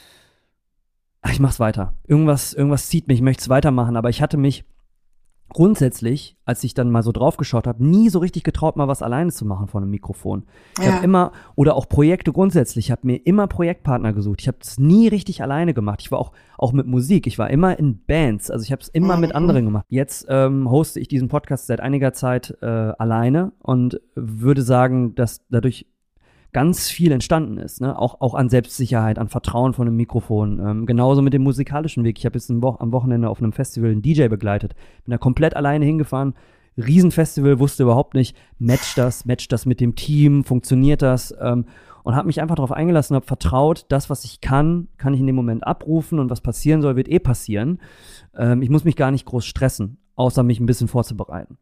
Speaker 1: ich mach's weiter. Irgendwas zieht mich, ich möchte es weitermachen. Aber ich hatte mich grundsätzlich, als ich dann mal so draufgeschaut habe, nie so richtig getraut, mal was alleine zu machen vor einem Mikrofon. Ich habe immer, oder auch Projekte grundsätzlich, ich habe mir immer Projektpartner gesucht. Ich habe es nie richtig alleine gemacht. Ich war auch mit Musik, ich war immer in Bands, also ich habe es immer mit anderen gemacht. Jetzt hoste ich diesen Podcast seit einiger Zeit alleine und würde sagen, dass dadurch ganz viel entstanden ist, ne? Auch an Selbstsicherheit, an Vertrauen von einem Mikrofon. Genauso mit dem musikalischen Weg. Ich habe jetzt am Wochenende auf einem Festival einen DJ begleitet. Bin da komplett alleine hingefahren. Riesenfestival, wusste überhaupt nicht, matcht das mit dem Team, funktioniert das? Und habe mich einfach darauf eingelassen, habe vertraut, das, was ich kann ich in dem Moment abrufen und was passieren soll, wird passieren. Ich muss mich gar nicht groß stressen, außer mich ein bisschen vorzubereiten.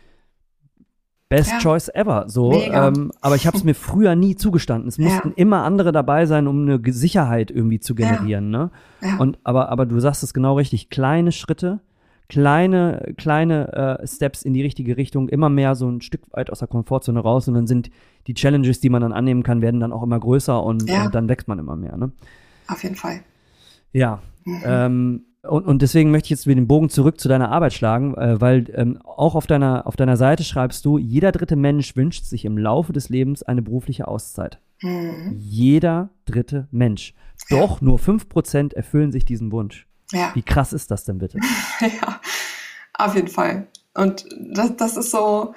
Speaker 1: Best Choice ever, so. Aber ich habe es mir früher nie zugestanden. Es mussten immer andere dabei sein, um eine Sicherheit irgendwie zu generieren, ne? Ja. Aber du sagst es genau richtig. Kleine Schritte, kleine Steps in die richtige Richtung, immer mehr so ein Stück weit aus der Komfortzone raus und dann sind die Challenges, die man dann annehmen kann, werden dann auch immer größer und dann wächst man immer mehr, ne?
Speaker 2: Auf jeden Fall.
Speaker 1: Ja, Und deswegen möchte ich jetzt wieder den Bogen zurück zu deiner Arbeit schlagen, weil auch auf deiner Seite schreibst du, jeder dritte Mensch wünscht sich im Laufe des Lebens eine berufliche Auszeit. Jeder dritte Mensch. Doch nur 5% erfüllen sich diesen Wunsch. Ja. Wie krass ist das denn bitte?
Speaker 2: Ja, auf jeden Fall. Und das ist so,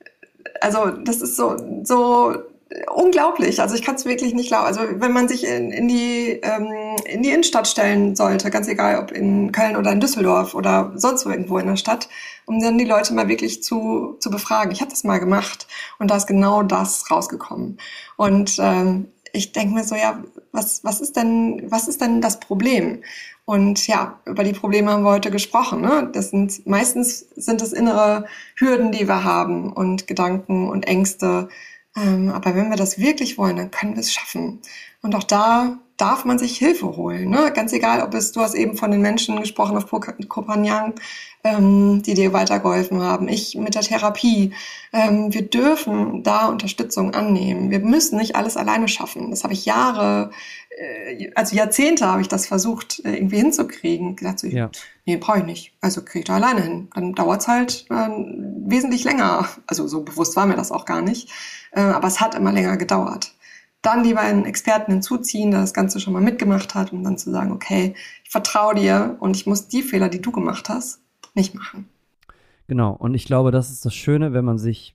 Speaker 2: so unglaublich. Also ich kann es wirklich nicht glauben. Also wenn man sich in die Innenstadt stellen sollte, ganz egal ob in Köln oder in Düsseldorf oder sonst irgendwo in der Stadt, um dann die Leute mal wirklich zu befragen. Ich habe das mal gemacht und da ist genau das rausgekommen. Und ich denke mir so, ja, was ist denn das Problem? Und ja, über die Probleme haben wir heute gesprochen, ne? Meistens sind es innere Hürden, die wir haben und Gedanken und Ängste. Aber wenn wir das wirklich wollen, dann können wir es schaffen. Und auch da darf man sich Hilfe holen, ne? Ganz egal, du hast eben von den Menschen gesprochen auf Koh Phangan, die dir weitergeholfen haben. Ich mit der Therapie. Wir dürfen da Unterstützung annehmen. Wir müssen nicht alles alleine schaffen. Das habe ich Jahrzehnte habe ich das versucht, irgendwie hinzukriegen. Gedacht so, nee, brauche ich nicht. Also kriege ich da alleine hin. Dann dauert es halt wesentlich länger. Also so bewusst war mir das auch gar nicht. Aber es hat immer länger gedauert. Dann lieber einen Experten hinzuziehen, der das Ganze schon mal mitgemacht hat, um dann zu sagen, okay, ich vertraue dir und ich muss die Fehler, die du gemacht hast, nicht machen.
Speaker 1: Genau, und ich glaube, das ist das Schöne, wenn man sich,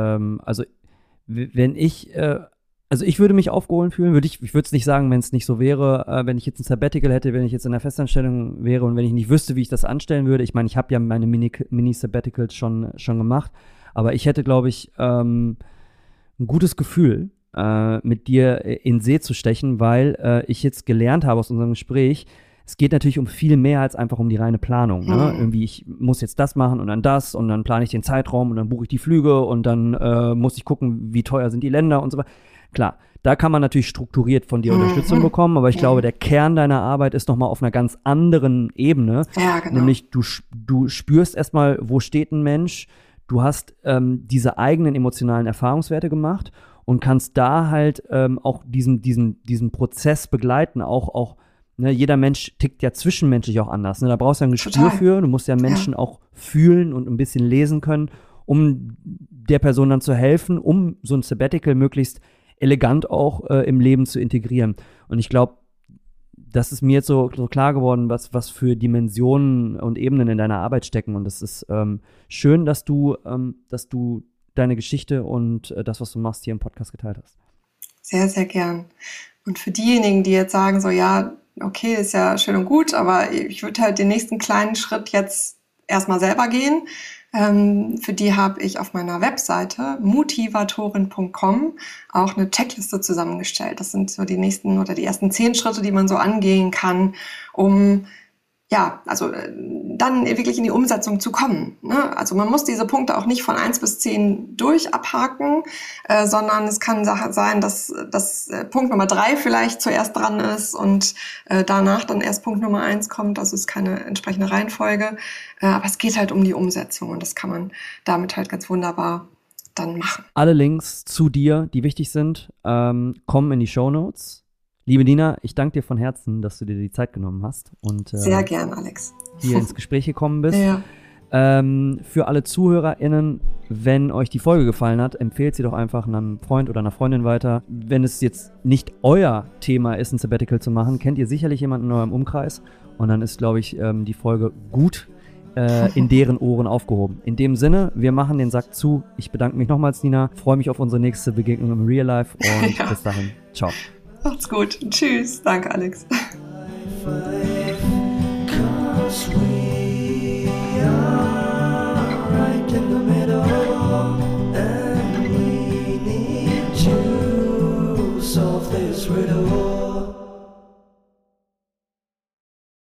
Speaker 1: ich würde mich aufgehoben fühlen, ich würde es nicht sagen, wenn es nicht so wäre, wenn ich jetzt ein Sabbatical hätte, wenn ich jetzt in der Festanstellung wäre und wenn ich nicht wüsste, wie ich das anstellen würde. Ich meine, ich habe ja meine Mini-Sabbaticals schon gemacht, aber ich hätte, glaube ich, ein gutes Gefühl, mit dir in See zu stechen, weil ich jetzt gelernt habe aus unserem Gespräch, es geht natürlich um viel mehr als einfach um die reine Planung. Ne? Irgendwie, ich muss jetzt das machen und dann plane ich den Zeitraum und dann buche ich die Flüge und dann muss ich gucken, wie teuer sind die Länder und so weiter. Klar, da kann man natürlich strukturiert von dir Unterstützung bekommen, aber ich glaube, der Kern deiner Arbeit ist nochmal auf einer ganz anderen Ebene. Ja, genau. Nämlich, du spürst erstmal, wo steht ein Mensch, du hast diese eigenen emotionalen Erfahrungswerte gemacht und kannst da halt auch diesen Prozess begleiten, auch ne, jeder Mensch tickt ja zwischenmenschlich auch anders. Ne? Da brauchst du ein Gespür für, du musst ja Menschen auch fühlen und ein bisschen lesen können, um der Person dann zu helfen, um so ein Sabbatical möglichst elegant auch im Leben zu integrieren. Und ich glaube, das ist mir jetzt so klar geworden, was für Dimensionen und Ebenen in deiner Arbeit stecken. Und es ist schön, dass du deine Geschichte und das, was du machst, hier im Podcast geteilt hast.
Speaker 2: Sehr, sehr gern. Und für diejenigen, die jetzt sagen, so ja, okay, ist ja schön und gut, aber ich würde halt den nächsten kleinen Schritt jetzt erstmal selber gehen. Für die habe ich auf meiner Webseite motivatorin.com auch eine Checkliste zusammengestellt. Das sind so die nächsten oder die ersten 10 Schritte, die man so angehen kann, um dann wirklich in die Umsetzung zu kommen. Ne? Also man muss diese Punkte auch nicht von 1 bis 10 durch abhaken, sondern es kann sein, dass Punkt Nummer 3 vielleicht zuerst dran ist und danach dann erst Punkt Nummer 1 kommt. Das ist keine entsprechende Reihenfolge. Aber es geht halt um die Umsetzung und das kann man damit halt ganz wunderbar dann machen.
Speaker 1: Alle Links zu dir, die wichtig sind, kommen in die Shownotes. Liebe Nina, ich danke dir von Herzen, dass du dir die Zeit genommen hast und
Speaker 2: sehr gern, Alex.
Speaker 1: Hier ins Gespräch gekommen bist.
Speaker 2: Ja.
Speaker 1: Für alle ZuhörerInnen, wenn euch die Folge gefallen hat, empfehlt sie doch einfach einem Freund oder einer Freundin weiter. Wenn es jetzt nicht euer Thema ist, ein Sabbatical zu machen, kennt ihr sicherlich jemanden in eurem Umkreis und dann ist, glaube ich, die Folge gut in deren Ohren aufgehoben. In dem Sinne, wir machen den Sack zu. Ich bedanke mich nochmals, Nina. Freue mich auf unsere nächste Begegnung im Real Life und bis dahin. Ciao.
Speaker 2: Macht's gut. Tschüss. Danke, Alex. Solve this riddle.